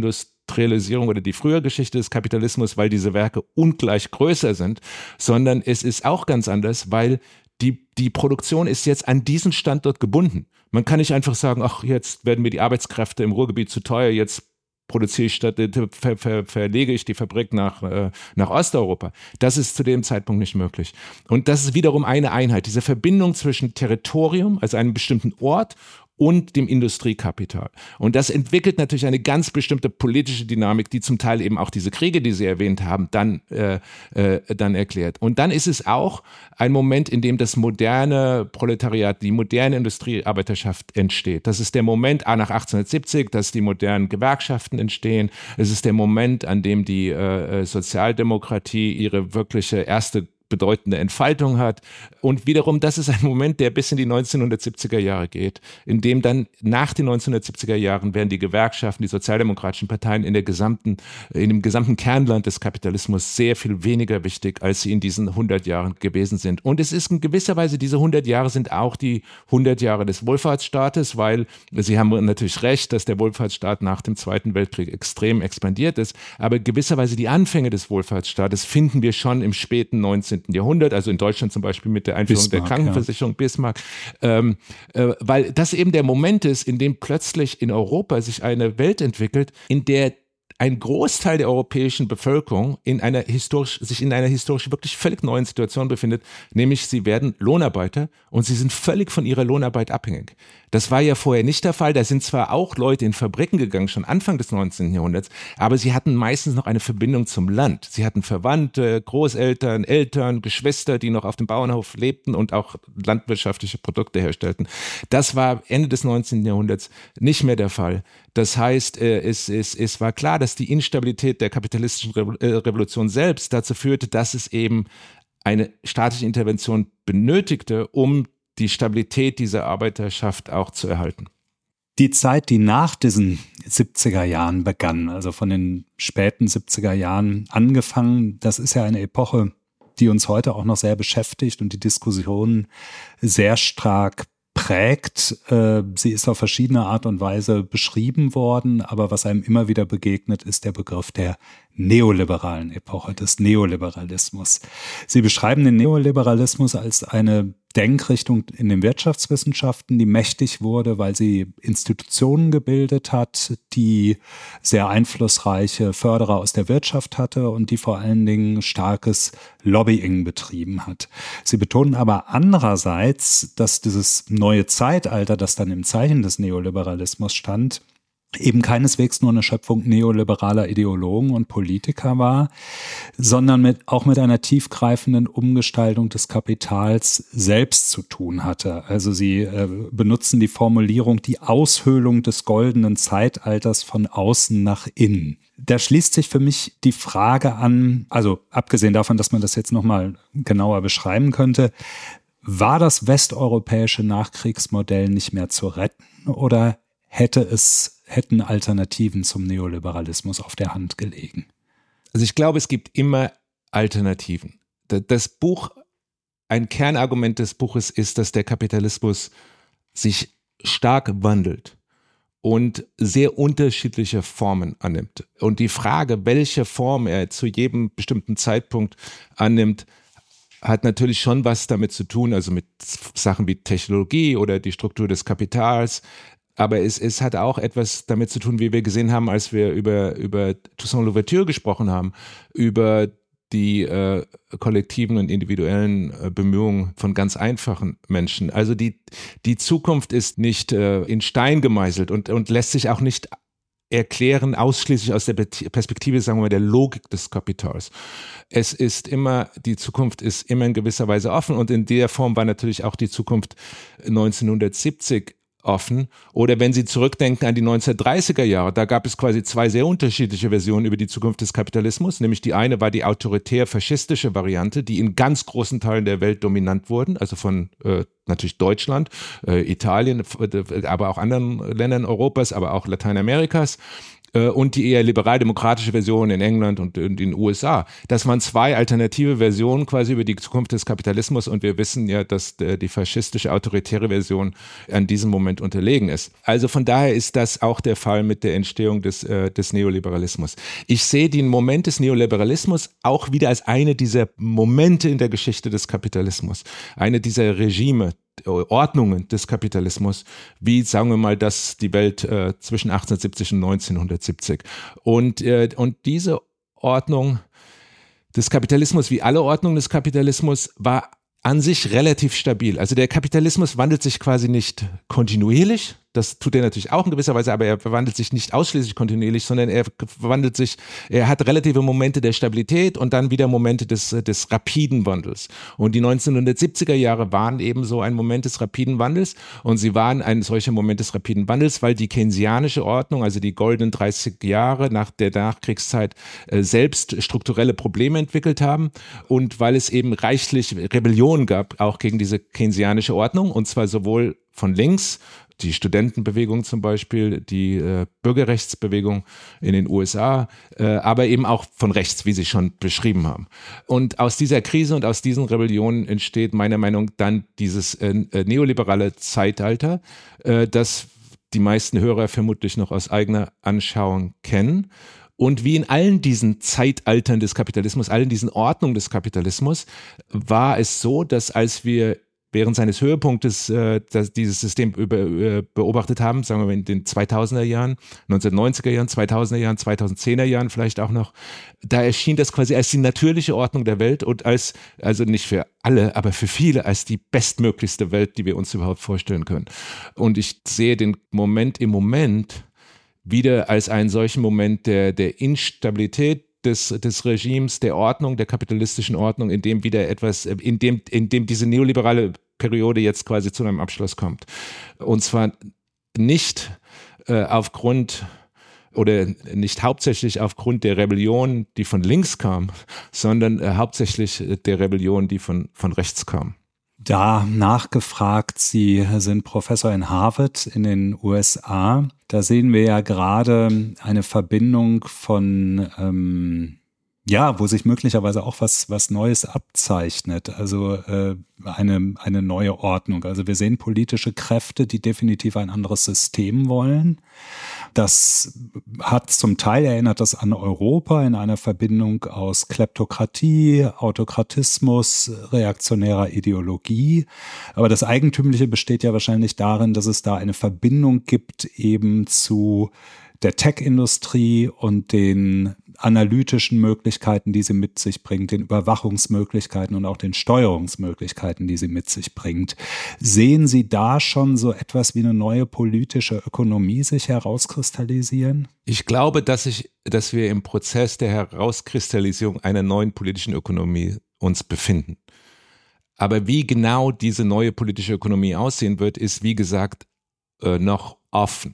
Industrialisierung oder die frühe Geschichte des Kapitalismus, weil diese Werke ungleich größer sind, sondern es ist auch ganz anders, weil die, die Produktion ist jetzt an diesen Standort gebunden. Man kann nicht einfach sagen, ach, jetzt werden mir die Arbeitskräfte im Ruhrgebiet zu teuer, jetzt produziere ich statt, ver, ver, verlege ich die Fabrik nach, äh, nach Osteuropa. Das ist zu dem Zeitpunkt nicht möglich. Und das ist wiederum eine Einheit, diese Verbindung zwischen Territorium, also einem bestimmten Ort, und dem Industriekapital. Und das entwickelt natürlich eine ganz bestimmte politische Dynamik, die zum Teil eben auch diese Kriege, die Sie erwähnt haben, dann, äh, äh, dann erklärt. Und dann ist es auch ein Moment, in dem das moderne Proletariat, die moderne Industriearbeiterschaft entsteht. Das ist der Moment ah, nach achtzehnhundertsiebzig, dass die modernen Gewerkschaften entstehen. Es ist der Moment, an dem die äh, Sozialdemokratie ihre wirkliche erste bedeutende Entfaltung hat. Und wiederum, das ist ein Moment, der bis in die neunzehnhundertsiebziger Jahre geht, in dem dann nach den neunzehnhundertsiebziger Jahren werden die Gewerkschaften, die sozialdemokratischen Parteien in der gesamten, in dem gesamten Kernland des Kapitalismus sehr viel weniger wichtig, als sie in diesen hundert Jahren gewesen sind. Und es ist in gewisser Weise, diese hundert Jahre sind auch die hundert Jahre des Wohlfahrtsstaates, weil Sie haben natürlich recht, dass der Wohlfahrtsstaat nach dem Zweiten Weltkrieg extrem expandiert ist, aber gewisserweise die Anfänge des Wohlfahrtsstaates finden wir schon im späten neunzehnten Jahrhundert, also in Deutschland zum Beispiel mit der Einführung Bismarck, der Krankenversicherung, ja. Bismarck, ähm, äh, weil das eben der Moment ist, in dem plötzlich in Europa sich eine Welt entwickelt, in der ein Großteil der europäischen Bevölkerung in einer historisch, sich in einer historisch wirklich völlig neuen Situation befindet, nämlich sie werden Lohnarbeiter und sie sind völlig von ihrer Lohnarbeit abhängig. Das war ja vorher nicht der Fall. Da sind zwar auch Leute in Fabriken gegangen, schon Anfang des neunzehnten Jahrhunderts, aber sie hatten meistens noch eine Verbindung zum Land. Sie hatten Verwandte, Großeltern, Eltern, Geschwister, die noch auf dem Bauernhof lebten und auch landwirtschaftliche Produkte herstellten. Das war Ende des neunzehnten Jahrhunderts nicht mehr der Fall. Das heißt, es, es, es war klar, dass die Instabilität der kapitalistischen Revolution selbst dazu führte, dass es eben eine staatliche Intervention benötigte, um die Stabilität dieser Arbeiterschaft auch zu erhalten. Die Zeit, die nach diesen siebziger Jahren begann, also von den späten siebziger Jahren angefangen, das ist ja eine Epoche, die uns heute auch noch sehr beschäftigt und die Diskussion sehr stark prägt. Sie ist auf verschiedene Art und Weise beschrieben worden, aber was einem immer wieder begegnet, ist der Begriff der neoliberalen Epoche, des Neoliberalismus. Sie beschreiben den Neoliberalismus als eine Denkrichtung in den Wirtschaftswissenschaften, die mächtig wurde, weil sie Institutionen gebildet hat, die sehr einflussreiche Förderer aus der Wirtschaft hatte und die vor allen Dingen starkes Lobbying betrieben hat. Sie betonen aber andererseits, dass dieses neue Zeitalter, das dann im Zeichen des Neoliberalismus stand, eben keineswegs nur eine Schöpfung neoliberaler Ideologen und Politiker war, sondern mit, auch mit einer tiefgreifenden Umgestaltung des Kapitals selbst zu tun hatte. Also sie äh, benutzen die Formulierung, die Aushöhlung des goldenen Zeitalters von außen nach innen. Da schließt sich für mich die Frage an, also abgesehen davon, dass man das jetzt nochmal genauer beschreiben könnte, war das westeuropäische Nachkriegsmodell nicht mehr zu retten oder hätte es hätten Alternativen zum Neoliberalismus auf der Hand gelegen? Also ich glaube, es gibt immer Alternativen. Das Buch, ein Kernargument des Buches ist, dass der Kapitalismus sich stark wandelt und sehr unterschiedliche Formen annimmt. Und die Frage, welche Form er zu jedem bestimmten Zeitpunkt annimmt, hat natürlich schon was damit zu tun, also mit Sachen wie Technologie oder die Struktur des Kapitals. Aber es, es hat auch etwas damit zu tun, wie wir gesehen haben, als wir über, über Toussaint Louverture gesprochen haben, über die äh, kollektiven und individuellen äh, Bemühungen von ganz einfachen Menschen. Also die, die Zukunft ist nicht äh, in Stein gemeißelt und, und lässt sich auch nicht erklären, ausschließlich aus der Perspektive, sagen wir mal, der Logik des Kapitals. Es ist immer, die Zukunft ist immer in gewisser Weise offen und in der Form war natürlich auch die Zukunft neunzehnhundertsiebzig offen. Oder wenn Sie zurückdenken an die neunzehnhundertdreißiger Jahre, da gab es quasi zwei sehr unterschiedliche Versionen über die Zukunft des Kapitalismus. Nämlich die eine war die autoritär-faschistische Variante, die in ganz großen Teilen der Welt dominant wurden, also von äh, natürlich Deutschland, äh, Italien, aber auch anderen Ländern Europas, aber auch Lateinamerikas. und die eher liberal-demokratische Version in England und in den U S A. Das waren zwei alternative Versionen quasi über die Zukunft des Kapitalismus und wir wissen ja, dass die faschistische, autoritäre Version an diesem Moment unterlegen ist. Also von daher ist das auch der Fall mit der Entstehung des, des Neoliberalismus. Ich sehe den Moment des Neoliberalismus auch wieder als eine dieser Momente in der Geschichte des Kapitalismus, eine dieser Regime, Ordnungen des Kapitalismus, wie sagen wir mal, dass die Welt äh, zwischen achtzehnhundertsiebzig und neunzehnhundertsiebzig. Und, äh, und diese Ordnung des Kapitalismus, wie alle Ordnungen des Kapitalismus, war an sich relativ stabil. Also der Kapitalismus wandelt sich quasi nicht kontinuierlich, das tut er natürlich auch in gewisser Weise, aber er verwandelt sich nicht ausschließlich kontinuierlich, sondern er verwandelt sich, er hat relative Momente der Stabilität und dann wieder Momente des, des rapiden Wandels. Und die neunzehnhundertsiebziger Jahre waren eben so ein Moment des rapiden Wandels und sie waren ein solcher Moment des rapiden Wandels, weil die keynesianische Ordnung, also die goldenen dreißig Jahre nach der Nachkriegszeit, selbst strukturelle Probleme entwickelt haben und weil es eben reichlich Rebellion gab, auch gegen diese keynesianische Ordnung, und zwar sowohl von links, die Studentenbewegung zum Beispiel, die äh, Bürgerrechtsbewegung in den U S A, äh, aber eben auch von rechts, wie Sie schon beschrieben haben. Und aus dieser Krise und aus diesen Rebellionen entsteht meiner Meinung nach dann dieses äh, neoliberale Zeitalter, äh, das die meisten Hörer vermutlich noch aus eigener Anschauung kennen. Und wie in allen diesen Zeitaltern des Kapitalismus, allen diesen Ordnungen des Kapitalismus, war es so, dass als wir während seines Höhepunktes äh, das, dieses System über, äh, beobachtet haben, sagen wir mal in den zweitausender Jahren, neunzehnhundertneunziger Jahren, zweitausender Jahren, zweitausendzehner Jahren vielleicht auch noch, da erschien das quasi als die natürliche Ordnung der Welt und als, also nicht für alle, aber für viele als die bestmöglichste Welt, die wir uns überhaupt vorstellen können. Und ich sehe den Moment im Moment wieder als einen solchen Moment der, der Instabilität Des, des Regimes, der Ordnung, der kapitalistischen Ordnung, in dem wieder etwas, in dem, in dem diese neoliberale Periode jetzt quasi zu einem Abschluss kommt. Und zwar nicht äh, aufgrund oder nicht hauptsächlich aufgrund der Rebellion, die von links kam, sondern äh, hauptsächlich der Rebellion, die von, von rechts kam. Da nachgefragt, Sie sind Professor in Harvard in den U S A. Da sehen wir ja gerade eine Verbindung von, ähm, ja, wo sich möglicherweise auch was was Neues abzeichnet. Also äh, eine eine neue Ordnung. Also wir sehen politische Kräfte, die definitiv ein anderes System wollen. Das hat zum Teil, erinnert das an Europa in einer Verbindung aus Kleptokratie, Autokratismus, reaktionärer Ideologie. Aber das Eigentümliche besteht ja wahrscheinlich darin, dass es da eine Verbindung gibt eben zu der Tech-Industrie und den analytischen Möglichkeiten, die sie mit sich bringt, den Überwachungsmöglichkeiten und auch den Steuerungsmöglichkeiten, die sie mit sich bringt. Sehen Sie da schon so etwas wie eine neue politische Ökonomie sich herauskristallisieren? Ich glaube, dass ich, dass wir im Prozess der Herauskristallisierung einer neuen politischen Ökonomie uns befinden. Aber wie genau diese neue politische Ökonomie aussehen wird, ist, wie gesagt, äh, noch offen.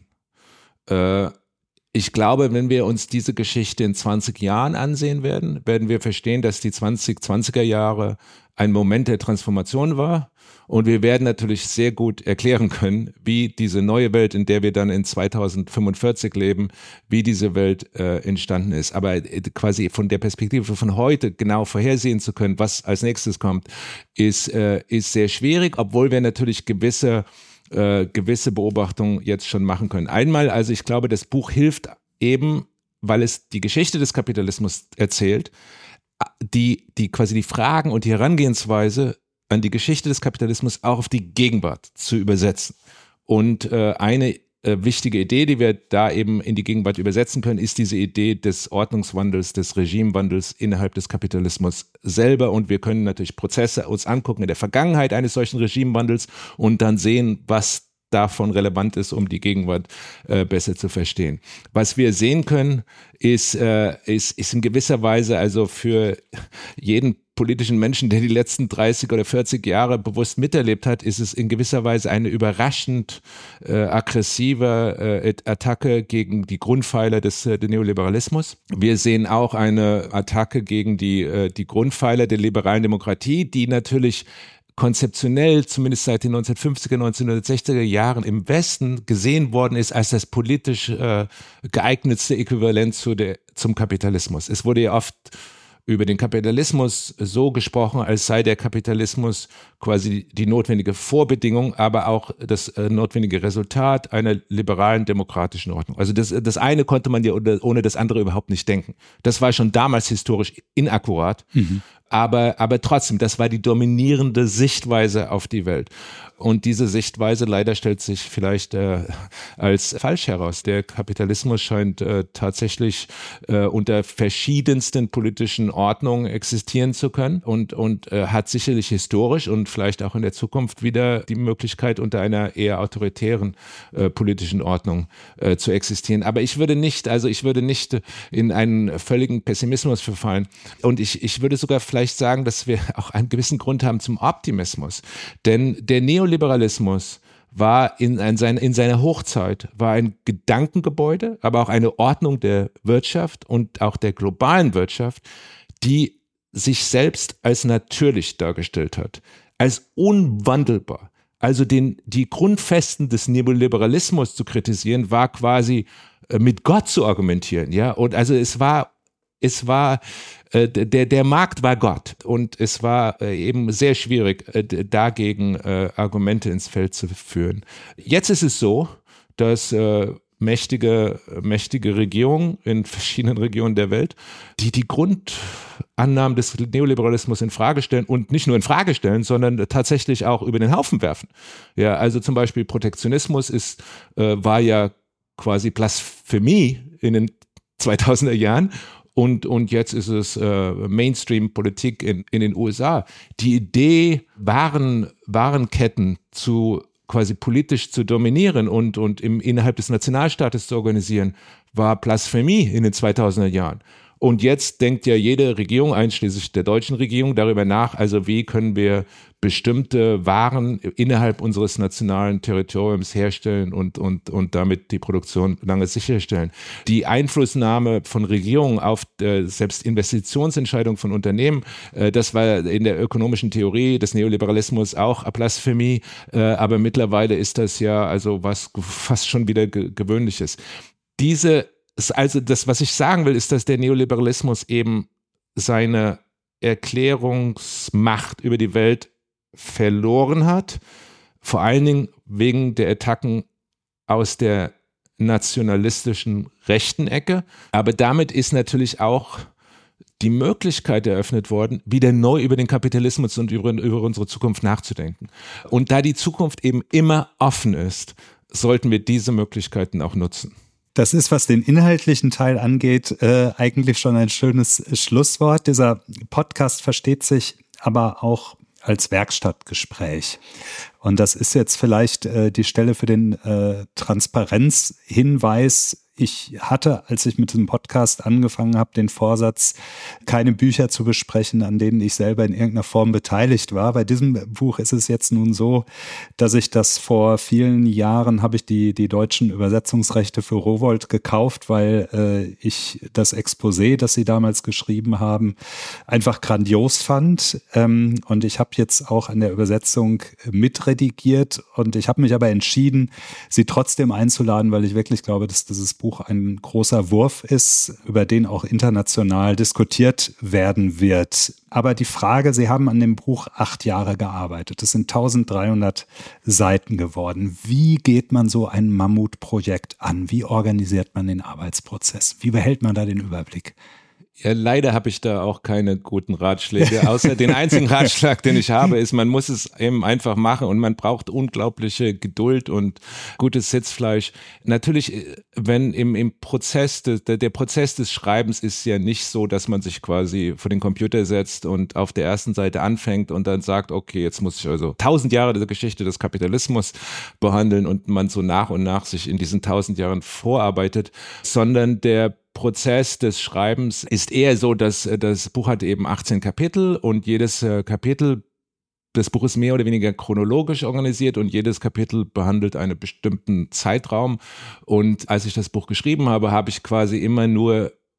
Äh, Ich glaube, wenn wir uns diese Geschichte in zwanzig Jahren ansehen werden, werden wir verstehen, dass die zwanzig-zwanziger Jahre ein Moment der Transformation war. Und wir werden natürlich sehr gut erklären können, wie diese neue Welt, in der wir dann in zweitausendfünfundvierzig leben, wie diese Welt äh, entstanden ist. Aber äh, quasi von der Perspektive von heute genau vorhersehen zu können, was als nächstes kommt, ist, äh, ist sehr schwierig, obwohl wir natürlich gewisse Äh, gewisse Beobachtungen jetzt schon machen können. Einmal, also ich glaube, das Buch hilft eben, weil es die Geschichte des Kapitalismus erzählt, die, die quasi die Fragen und die Herangehensweise an die Geschichte des Kapitalismus auch auf die Gegenwart zu übersetzen. Und äh, eine äh, wichtige Idee, die wir da eben in die Gegenwart übersetzen können, ist diese Idee des Ordnungswandels, des Regimewandels innerhalb des Kapitalismus selber. Und wir können natürlich Prozesse uns angucken in der Vergangenheit eines solchen Regimewandels und dann sehen, was davon relevant ist, um die Gegenwart äh, besser zu verstehen. Was wir sehen können, ist, äh, ist, ist in gewisser Weise also für jeden politischen Menschen, der die letzten dreißig oder vierzig Jahre bewusst miterlebt hat, ist es in gewisser Weise eine überraschend äh, aggressive äh, Attacke gegen die Grundpfeiler des, äh, des Neoliberalismus. Wir sehen auch eine Attacke gegen die, äh, die Grundpfeiler der liberalen Demokratie, die natürlich konzeptionell, zumindest seit den neunzehnhundertfünfziger, neunzehnhundertsechziger Jahren im Westen gesehen worden ist als das politisch äh, geeignetste Äquivalent zu der, zum Kapitalismus. Es wurde ja oft über den Kapitalismus so gesprochen, als sei der Kapitalismus quasi die notwendige Vorbedingung, aber auch das äh, notwendige Resultat einer liberalen demokratischen Ordnung. Also das, das eine konnte man ja ohne das andere überhaupt nicht denken. Das war schon damals historisch inakkurat, mhm. aber, aber trotzdem, das war die dominierende Sichtweise auf die Welt. Und diese Sichtweise leider stellt sich vielleicht äh, als falsch heraus. Der Kapitalismus scheint äh, tatsächlich äh, unter verschiedensten politischen Ordnungen existieren zu können und, und äh, hat sicherlich historisch und vielleicht auch in der Zukunft wieder die Möglichkeit, unter einer eher autoritären äh, politischen Ordnung äh, zu existieren. Aber ich würde nicht, also ich würde nicht in einen völligen Pessimismus verfallen. Und ich, ich würde sogar vielleicht sagen, dass wir auch einen gewissen Grund haben zum Optimismus. Denn der Neoliberalismus war in, in, seine, in seiner Hochzeit, war ein Gedankengebäude, aber auch eine Ordnung der Wirtschaft und auch der globalen Wirtschaft, die sich selbst als natürlich dargestellt hat, als unwandelbar. Also den, die Grundfesten des Neoliberalismus zu kritisieren, war quasi äh, mit Gott zu argumentieren, ja. Und also es war, es war, äh, der, der Markt war Gott und es war äh, eben sehr schwierig, äh, dagegen äh, Argumente ins Feld zu führen. Jetzt ist es so, dass äh, mächtige, mächtige Regierungen in verschiedenen Regionen der Welt, die die Grundannahmen des Neoliberalismus in Frage stellen und nicht nur in Frage stellen, sondern tatsächlich auch über den Haufen werfen. Ja, also zum Beispiel Protektionismus ist, äh, war ja quasi Blasphemie in den zweitausender Jahren. Und, und jetzt ist es äh, Mainstream-Politik in, in den U S A. Die Idee, Waren, Warenketten zu quasi politisch zu dominieren und, und im, innerhalb des Nationalstaates zu organisieren, war Blasphemie in den zweitausender Jahren. Und jetzt denkt ja jede Regierung, einschließlich der deutschen Regierung, darüber nach, also wie können wir bestimmte Waren innerhalb unseres nationalen Territoriums herstellen und, und, und damit die Produktion lange sicherstellen. Die Einflussnahme von Regierungen auf äh, selbst Investitionsentscheidungen von Unternehmen, äh, das war in der ökonomischen Theorie des Neoliberalismus auch Blasphemie, äh, aber mittlerweile ist das ja also was fast schon wieder ge- Gewöhnliches. Diese Also das, was ich sagen will, ist, dass der Neoliberalismus eben seine Erklärungsmacht über die Welt verloren hat, vor allen Dingen wegen der Attacken aus der nationalistischen rechten Ecke. Aber damit ist natürlich auch die Möglichkeit eröffnet worden, wieder neu über den Kapitalismus und über, über unsere Zukunft nachzudenken. Und da die Zukunft eben immer offen ist, sollten wir diese Möglichkeiten auch nutzen. Das ist, was den inhaltlichen Teil angeht, äh, eigentlich schon ein schönes Schlusswort. Dieser Podcast versteht sich aber auch als Werkstattgespräch. Und das ist jetzt vielleicht äh, die Stelle für den äh, Transparenzhinweis. Ich hatte, als ich mit diesem Podcast angefangen habe, den Vorsatz, keine Bücher zu besprechen, an denen ich selber in irgendeiner Form beteiligt war. Bei diesem Buch ist es jetzt nun so, dass ich das vor vielen Jahren, habe ich die, die deutschen Übersetzungsrechte für Rowohlt gekauft, weil äh, ich das Exposé, das sie damals geschrieben haben, einfach grandios fand. Ähm, und ich habe jetzt auch an der Übersetzung mitredigiert und ich habe mich aber entschieden, sie trotzdem einzuladen, weil ich wirklich glaube, dass dieses Buch ein großer Wurf ist, über den auch international diskutiert werden wird. Aber die Frage, Sie haben an dem Buch acht Jahre gearbeitet. Das sind eintausenddreihundert Seiten geworden. Wie geht man so ein Mammutprojekt an? Wie organisiert man den Arbeitsprozess? Wie behält man da den Überblick? Ja, leider habe ich da auch keine guten Ratschläge. Außer den einzigen Ratschlag, den ich habe, ist, man muss es eben einfach machen und man braucht unglaubliche Geduld und gutes Sitzfleisch. Natürlich, wenn im, im Prozess, des, der, der Prozess des Schreibens ist ja nicht so, dass man sich quasi vor den Computer setzt und auf der ersten Seite anfängt und dann sagt, okay, jetzt muss ich also tausend Jahre der Geschichte des Kapitalismus behandeln und man so nach und nach sich in diesen tausend Jahren vorarbeitet, sondern der Prozess des Schreibens ist eher so, dass das Buch hat eben achtzehn Kapitel und jedes Kapitel des Buches mehr oder weniger chronologisch organisiert und jedes Kapitel behandelt einen bestimmten Zeitraum. Und als ich das Buch geschrieben habe, habe ich quasi immer nur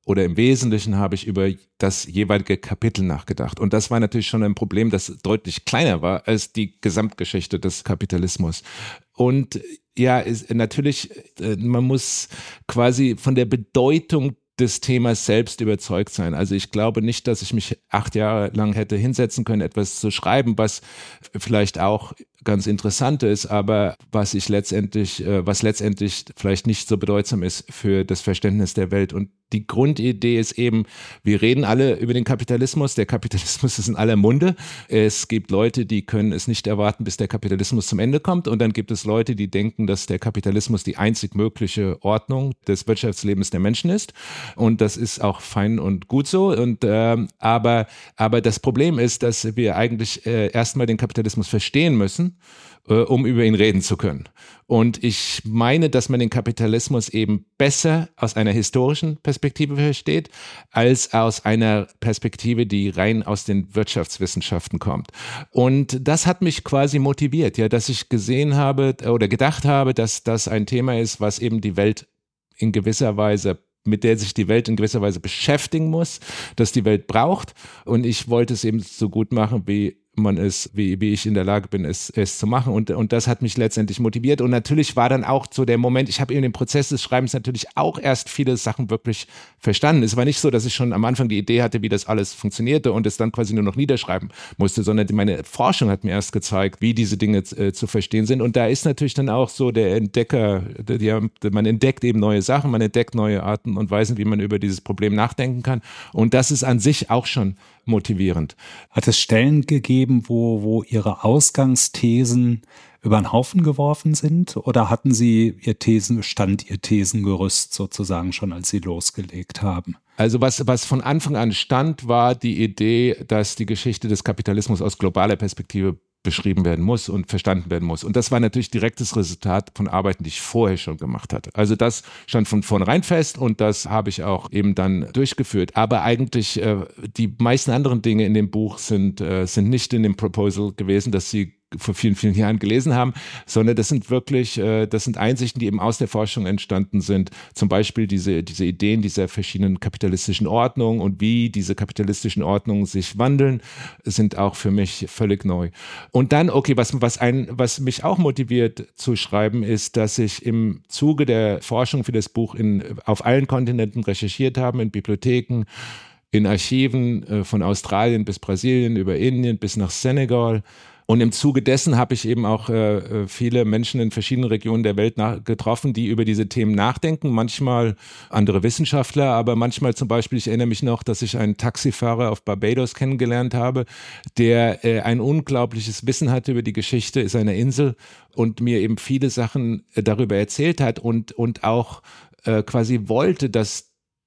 oder im Wesentlichen habe ich über das jeweilige Kapitel nachgedacht. Und das war natürlich schon ein Problem, das deutlich kleiner war als die Gesamtgeschichte des Kapitalismus. Und ja, ist, natürlich, man muss quasi von der Bedeutung des Themas selbst überzeugt sein. Also ich glaube nicht, dass ich mich acht Jahre lang hätte hinsetzen können, etwas zu schreiben, was vielleicht auch ganz interessant ist, aber was ich letztendlich, was letztendlich vielleicht nicht so bedeutsam ist für das Verständnis der Welt. Und die Grundidee ist eben, wir reden alle über den Kapitalismus. Der Kapitalismus ist in aller Munde. Es gibt Leute, die können es nicht erwarten, bis der Kapitalismus zum Ende kommt. Und dann gibt es Leute, die denken, dass der Kapitalismus die einzig mögliche Ordnung des Wirtschaftslebens der Menschen ist. Und das ist auch fein und gut so. Und, ähm, aber, aber das Problem ist, dass wir eigentlich äh, erstmal den Kapitalismus verstehen müssen, äh, um über ihn reden zu können. Und ich meine, dass man den Kapitalismus eben besser aus einer historischen Perspektive versteht, als aus einer Perspektive, die rein aus den Wirtschaftswissenschaften kommt. Und das hat mich quasi motiviert, ja, dass ich gesehen habe oder gedacht habe, dass das ein Thema ist, was eben die Welt in gewisser Weise mit der sich die Welt in gewisser Weise beschäftigen muss, dass die Welt braucht. Und ich wollte es eben so gut machen, wie man es, wie, wie ich in der Lage bin, es, es zu machen. Und, und das hat mich letztendlich motiviert. Und natürlich war dann auch so der Moment, ich habe in dem Prozess des Schreibens natürlich auch erst viele Sachen wirklich verstanden. Es war nicht so, dass ich schon am Anfang die Idee hatte, wie das alles funktionierte und es dann quasi nur noch niederschreiben musste, sondern meine Forschung hat mir erst gezeigt, wie diese Dinge äh, zu verstehen sind. Und da ist natürlich dann auch so der Entdecker, die, die, man entdeckt eben neue Sachen, man entdeckt neue Arten und Weisen, wie man über dieses Problem nachdenken kann. Und das ist an sich auch schon motivierend. Hat es Stellen gegeben, wo, wo Ihre Ausgangsthesen über den Haufen geworfen sind? Oder hatten Sie Ihr Thesen, stand Ihr Thesengerüst sozusagen schon, als Sie losgelegt haben? Also was, was von Anfang an stand, war die Idee, dass die Geschichte des Kapitalismus aus globaler Perspektive beschrieben werden muss und verstanden werden muss. Und das war natürlich direktes Resultat von Arbeiten, die ich vorher schon gemacht hatte. Also das stand von vornherein fest und das habe ich auch eben dann durchgeführt. Aber eigentlich äh, die meisten anderen Dinge in dem Buch sind, äh, sind nicht in dem Proposal gewesen, dass sie vor vielen, vielen Jahren gelesen haben, sondern das sind wirklich, äh, das sind Einsichten, die eben aus der Forschung entstanden sind. Zum Beispiel diese, diese Ideen dieser verschiedenen kapitalistischen Ordnungen und wie diese kapitalistischen Ordnungen sich wandeln, sind auch für mich völlig neu. Und dann, okay, was, was, ein, was mich auch motiviert zu schreiben, ist, dass ich im Zuge der Forschung für das Buch in, auf allen Kontinenten recherchiert habe, in Bibliotheken, in Archiven, äh, von Australien bis Brasilien, über Indien bis nach Senegal. Und im Zuge dessen habe ich eben auch äh, viele Menschen in verschiedenen Regionen der Welt nach, getroffen, die über diese Themen nachdenken. Manchmal andere Wissenschaftler, aber manchmal zum Beispiel, ich erinnere mich noch, dass ich einen Taxifahrer auf Barbados kennengelernt habe, der äh, ein unglaubliches Wissen hatte über die Geschichte seiner Insel und mir eben viele Sachen äh, darüber erzählt hat und, und auch äh, quasi wollte, dass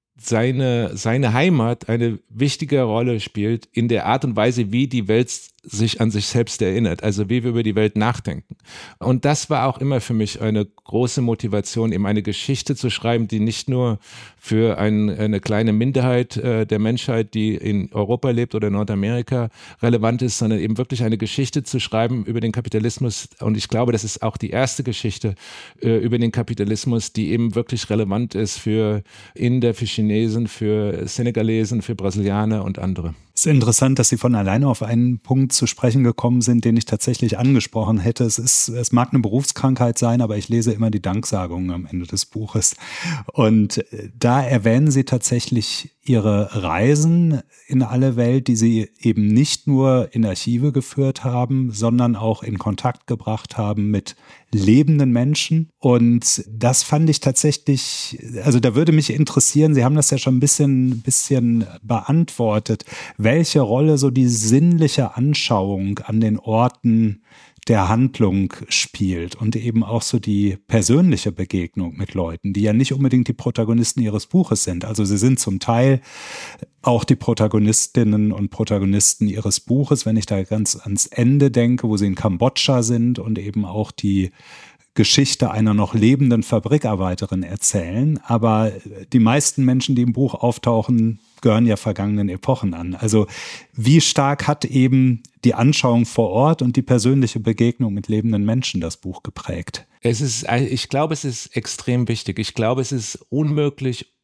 seine, seine Heimat eine wichtige Rolle spielt in der Art und Weise, wie die Welt sich an sich selbst erinnert, also wie wir über die Welt nachdenken. Und das war auch immer für mich eine große Motivation, eben eine Geschichte zu schreiben, die nicht nur für ein, eine kleine Minderheit äh, der Menschheit, die in Europa lebt oder Nordamerika, relevant ist, sondern eben wirklich eine Geschichte zu schreiben über den Kapitalismus. Und ich glaube, das ist auch die erste Geschichte äh, über den Kapitalismus, die eben wirklich relevant ist für Inder, für Chinesen, für Senegalesen, für Brasilianer und andere. Es ist interessant, dass Sie von alleine auf einen Punkt zu sprechen gekommen sind, den ich tatsächlich angesprochen hätte. Es ist, es mag eine Berufskrankheit sein, aber ich lese immer die Danksagungen am Ende des Buches. Und da erwähnen Sie tatsächlich Ihre Reisen in alle Welt, die Sie eben nicht nur in Archive geführt haben, sondern auch in Kontakt gebracht haben mit lebenden Menschen. Und das fand ich tatsächlich, also da würde mich interessieren, Sie haben das ja schon ein bisschen, bisschen beantwortet, welche Rolle so die sinnliche Anschauung an den Orten der Handlung spielt und eben auch so die persönliche Begegnung mit Leuten, die ja nicht unbedingt die Protagonisten ihres Buches sind. Also sie sind zum Teil auch die Protagonistinnen und Protagonisten ihres Buches, wenn ich da ganz ans Ende denke, wo sie in Kambodscha sind und eben auch die Geschichte einer noch lebenden Fabrikarbeiterin erzählen. Aber die meisten Menschen, die im Buch auftauchen, gehören ja vergangenen Epochen an. Also wie stark hat eben die Anschauung vor Ort und die persönliche Begegnung mit lebenden Menschen das Buch geprägt? Es ist, ich glaube, es ist extrem wichtig. Ich glaube, es ist unmöglich,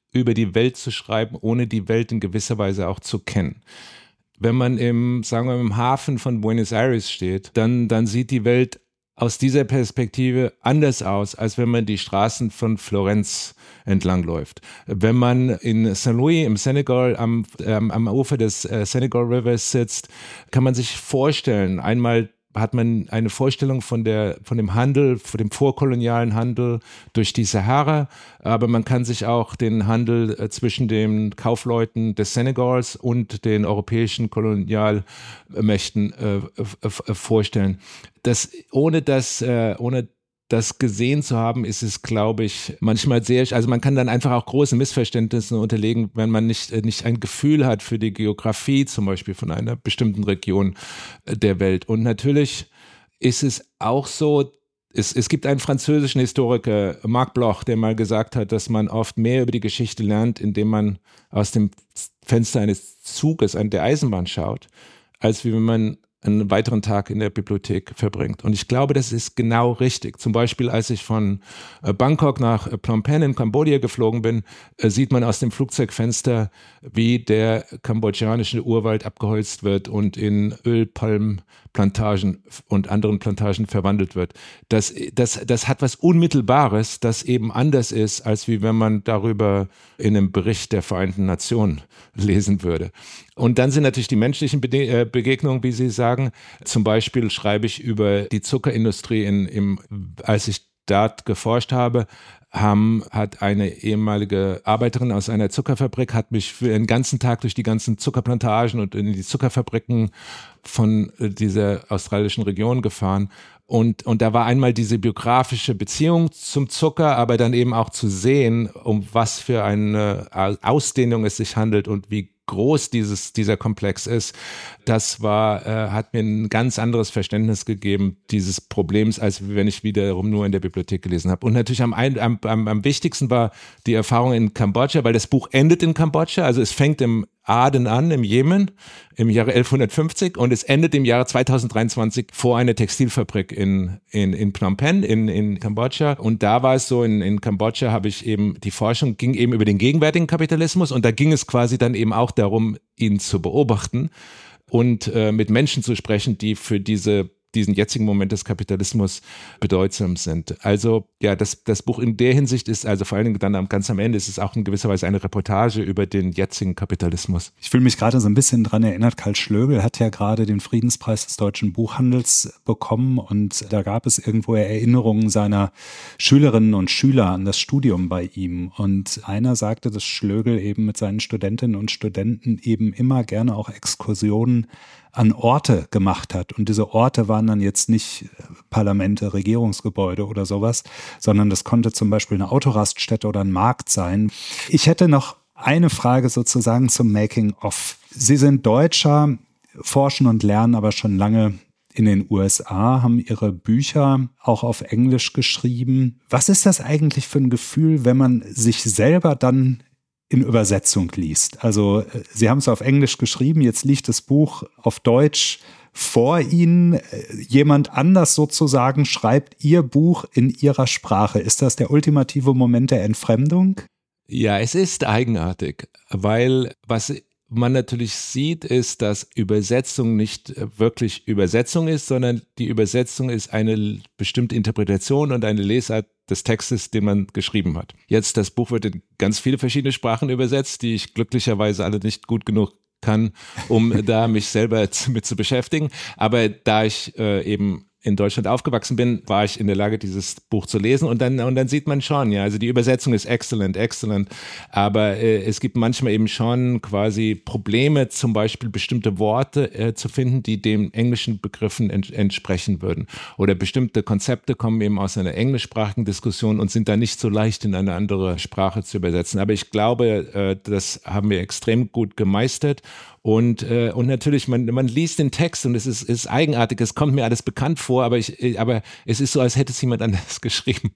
über die Welt zu schreiben, ohne die Welt in gewisser Weise auch zu kennen. Wenn man im, sagen wir, im Hafen von Buenos Aires steht, dann, dann sieht die Welt aus dieser Perspektive anders aus, als wenn man die Straßen von Florenz entlangläuft. Wenn man in Saint Louis im Senegal am, ähm, am Ufer des äh, Senegal Rivers sitzt, kann man sich vorstellen, einmal hat man eine Vorstellung von der, von dem Handel, von dem vorkolonialen Handel durch die Sahara, aber man kann sich auch den Handel äh, zwischen den Kaufleuten des Senegals und den europäischen Kolonialmächten äh, äh, vorstellen. Das, ohne das, äh, ohne das gesehen zu haben, ist es, glaube ich, manchmal sehr, also man kann dann einfach auch große Missverständnisse unterlegen, wenn man nicht, nicht ein Gefühl hat für die Geografie zum Beispiel von einer bestimmten Region der Welt. Und natürlich ist es auch so, es, es gibt einen französischen Historiker, Marc Bloch, der mal gesagt hat, dass man oft mehr über die Geschichte lernt, indem man aus dem Fenster eines Zuges, an der Eisenbahn schaut, als wie wenn man einen weiteren Tag in der Bibliothek verbringt. Und ich glaube, das ist genau richtig. Zum Beispiel, als ich von Bangkok nach Phnom Penh in Kambodscha geflogen bin, sieht man aus dem Flugzeugfenster, wie der kambodschanische Urwald abgeholzt wird und in Ölpalmplantagen und anderen Plantagen verwandelt wird. Das, das, das hat was Unmittelbares, das eben anders ist, als wie wenn man darüber in einem Bericht der Vereinten Nationen lesen würde. Und dann sind natürlich die menschlichen Bede- Begegnungen, wie Sie sagen. Zum Beispiel schreibe ich über die Zuckerindustrie, in, im, als ich dort geforscht habe, haben, hat eine ehemalige Arbeiterin aus einer Zuckerfabrik, hat mich für einen ganzen Tag durch die ganzen Zuckerplantagen und in die Zuckerfabriken von dieser australischen Region gefahren. Und, und da war einmal diese biografische Beziehung zum Zucker, aber dann eben auch zu sehen, um was für eine Ausdehnung es sich handelt und wie groß dieses, dieser Komplex ist. Das war, äh, hat mir ein ganz anderes Verständnis gegeben dieses Problems, als wenn ich wiederum nur in der Bibliothek gelesen habe. Und natürlich am, am, am, am wichtigsten war die Erfahrung in Kambodscha, weil das Buch endet in Kambodscha, also es fängt im Aden an, im Jemen, im Jahre elfhundertfünfzig und es endet im Jahre zweitausenddreiundzwanzig vor einer Textilfabrik in, in, in Phnom Penh, in, in Kambodscha. Und da war es so, in, in Kambodscha habe ich eben, die Forschung ging eben über den gegenwärtigen Kapitalismus und da ging es quasi dann eben auch darum, ihn zu beobachten und äh, mit Menschen zu sprechen, die für diese diesen jetzigen Moment des Kapitalismus bedeutsam sind. Also ja, das, das Buch in der Hinsicht ist, also vor allen Dingen dann ganz am Ende, ist es auch in gewisser Weise eine Reportage über den jetzigen Kapitalismus. Ich fühle mich gerade so ein bisschen dran erinnert, Karl Schlögl hat ja gerade den Friedenspreis des deutschen Buchhandels bekommen und da gab es irgendwo Erinnerungen seiner Schülerinnen und Schüler an das Studium bei ihm und einer sagte, dass Schlögl eben mit seinen Studentinnen und Studenten eben immer gerne auch Exkursionen an Orte gemacht hat. Und diese Orte waren dann jetzt nicht Parlamente, Regierungsgebäude oder sowas, sondern das konnte zum Beispiel eine Autoraststätte oder ein Markt sein. Ich hätte noch eine Frage sozusagen zum Making-of. Sie sind Deutscher, forschen und lernen aber schon lange in den U S A, haben Ihre Bücher auch auf Englisch geschrieben. Was ist das eigentlich für ein Gefühl, wenn man sich selber dann in Übersetzung liest? Also Sie haben es auf Englisch geschrieben, jetzt liegt das Buch auf Deutsch vor Ihnen. Jemand anders sozusagen schreibt Ihr Buch in Ihrer Sprache. Ist das der ultimative Moment der Entfremdung? Ja, es ist eigenartig, weil was man natürlich sieht, ist, dass Übersetzung nicht wirklich Übersetzung ist, sondern die Übersetzung ist eine bestimmte Interpretation und eine Lesart des Textes, den man geschrieben hat. Jetzt, das Buch wird in ganz viele verschiedene Sprachen übersetzt, die ich glücklicherweise alle nicht gut genug kann, um da mich selber mit zu beschäftigen. Aber da ich äh, eben in Deutschland aufgewachsen bin, war ich in der Lage, dieses Buch zu lesen und dann und dann sieht man schon, ja, also die Übersetzung ist excellent, excellent, aber äh, es gibt manchmal eben schon quasi Probleme, zum Beispiel bestimmte Worte äh, zu finden, die den englischen Begriffen ent- entsprechen würden oder bestimmte Konzepte kommen eben aus einer englischsprachigen Diskussion und sind dann nicht so leicht in eine andere Sprache zu übersetzen, aber ich glaube, äh, das haben wir extrem gut gemeistert. Und, äh, und natürlich, man, man liest den Text und es ist, ist eigenartig, es kommt mir alles bekannt vor, aber, ich, aber es ist so, als hätte es jemand anders geschrieben.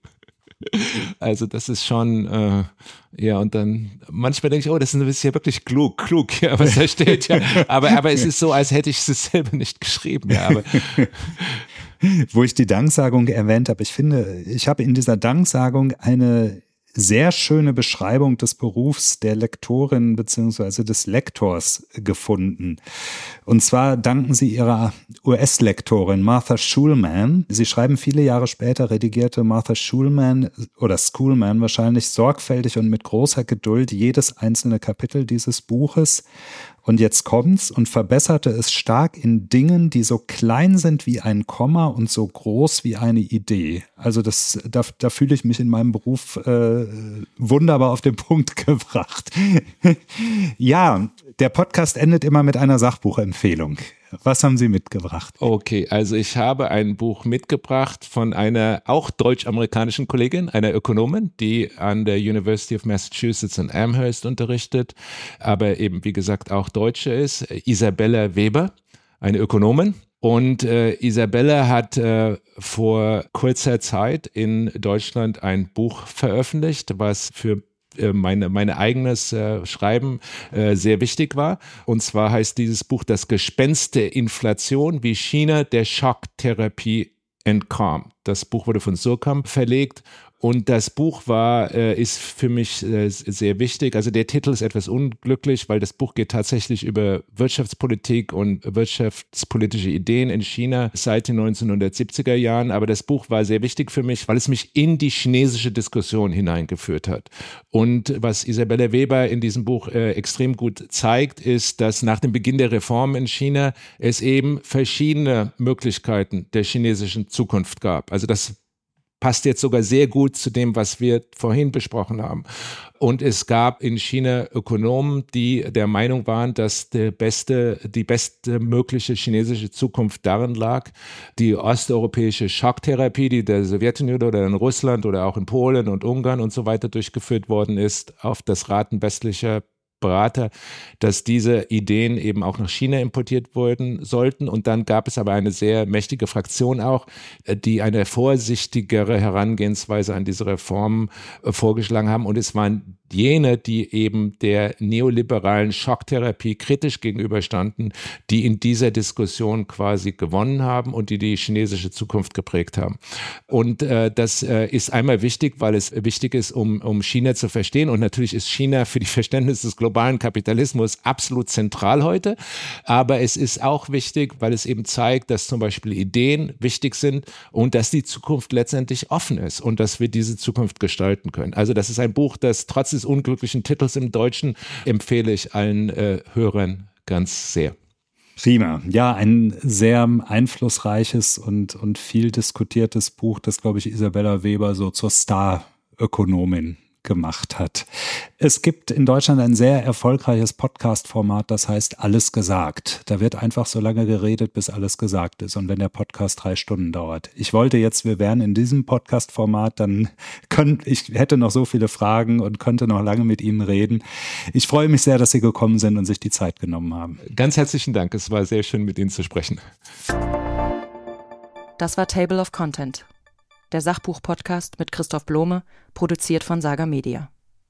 Also das ist schon, äh, ja, und dann manchmal denke ich, oh, das ist ja wirklich klug, klug, ja, was da steht, ja. Aber, aber es ist so, als hätte ich es selber nicht geschrieben, ja, aber wo ich die Danksagung erwähnt habe, ich finde, ich habe in dieser Danksagung eine sehr schöne Beschreibung des Berufs der Lektorin bzw. des Lektors gefunden. Und zwar danken sie ihrer U S-Lektorin Martha Schulman. Sie schreiben, viele Jahre später redigierte Martha Schulman oder Schoolman wahrscheinlich sorgfältig und mit großer Geduld jedes einzelne Kapitel dieses Buches. Und jetzt kommt's und verbesserte es stark in Dingen, die so klein sind wie ein Komma und so groß wie eine Idee. Also das, da, da fühle ich mich in meinem Beruf äh, wunderbar auf den Punkt gebracht. Ja, der Podcast endet immer mit einer Sachbuchempfehlung. Was haben Sie mitgebracht? Okay, also ich habe ein Buch mitgebracht von einer auch deutsch-amerikanischen Kollegin, einer Ökonomin, die an der University of Massachusetts in Amherst unterrichtet, aber eben wie gesagt auch Deutsche ist, Isabella Weber, eine Ökonomin. Und äh, Isabella hat äh, vor kurzer Zeit in Deutschland ein Buch veröffentlicht, was für meine, meine eigenes äh, Schreiben äh, sehr wichtig war. Und zwar heißt dieses Buch Das Gespenst der Inflation, wie China der Schocktherapie entkam. Das Buch wurde von Surkamp verlegt. Und das Buch war, äh, ist für mich äh, sehr wichtig. Also der Titel ist etwas unglücklich, weil das Buch geht tatsächlich über Wirtschaftspolitik und wirtschaftspolitische Ideen in China seit den neunzehnhundertsiebziger Jahren. Aber das Buch war sehr wichtig für mich, weil es mich in die chinesische Diskussion hineingeführt hat. Und was Isabella Weber in diesem Buch äh, extrem gut zeigt, ist, dass nach dem Beginn der Reformen in China es eben verschiedene Möglichkeiten der chinesischen Zukunft gab. Also das passt jetzt sogar sehr gut zu dem, was wir vorhin besprochen haben. Und es gab in China Ökonomen, die der Meinung waren, dass der beste, die beste mögliche chinesische Zukunft darin lag, die osteuropäische Schocktherapie, die der Sowjetunion oder in Russland oder auch in Polen und Ungarn und so weiter durchgeführt worden ist, auf das Raten westlicher Berater, dass diese Ideen eben auch nach China importiert werden sollten. Und dann gab es aber eine sehr mächtige Fraktion auch, die eine vorsichtigere Herangehensweise an diese Reformen vorgeschlagen haben. Und es waren jene, die eben der neoliberalen Schocktherapie kritisch gegenüberstanden, die in dieser Diskussion quasi gewonnen haben und die die chinesische Zukunft geprägt haben. Und äh, das äh, ist einmal wichtig, weil es wichtig ist, um, um China zu verstehen. Und natürlich ist China für die Verständnis des globalen Kapitalismus absolut zentral heute. Aber es ist auch wichtig, weil es eben zeigt, dass zum Beispiel Ideen wichtig sind und dass die Zukunft letztendlich offen ist und dass wir diese Zukunft gestalten können. Also das ist ein Buch, das trotz des unglücklichen Titels im Deutschen empfehle ich allen äh, Hörern ganz sehr. Prima. Ja, ein sehr einflussreiches und, und viel diskutiertes Buch, das, glaube ich, Isabella Weber so zur Star-Ökonomin gemacht hat. Es gibt in Deutschland ein sehr erfolgreiches Podcast-Format, das heißt Alles gesagt. Da wird einfach so lange geredet, bis alles gesagt ist. Und wenn der Podcast drei Stunden dauert. Ich wollte jetzt, wir wären in diesem Podcast-Format, dann könnte, ich hätte noch so viele Fragen und könnte noch lange mit Ihnen reden. Ich freue mich sehr, dass Sie gekommen sind und sich die Zeit genommen haben. Ganz herzlichen Dank. Es war sehr schön, mit Ihnen zu sprechen. Das war Table of Content, der Sachbuch-Podcast mit Christoph Blome, produziert von Saga Media.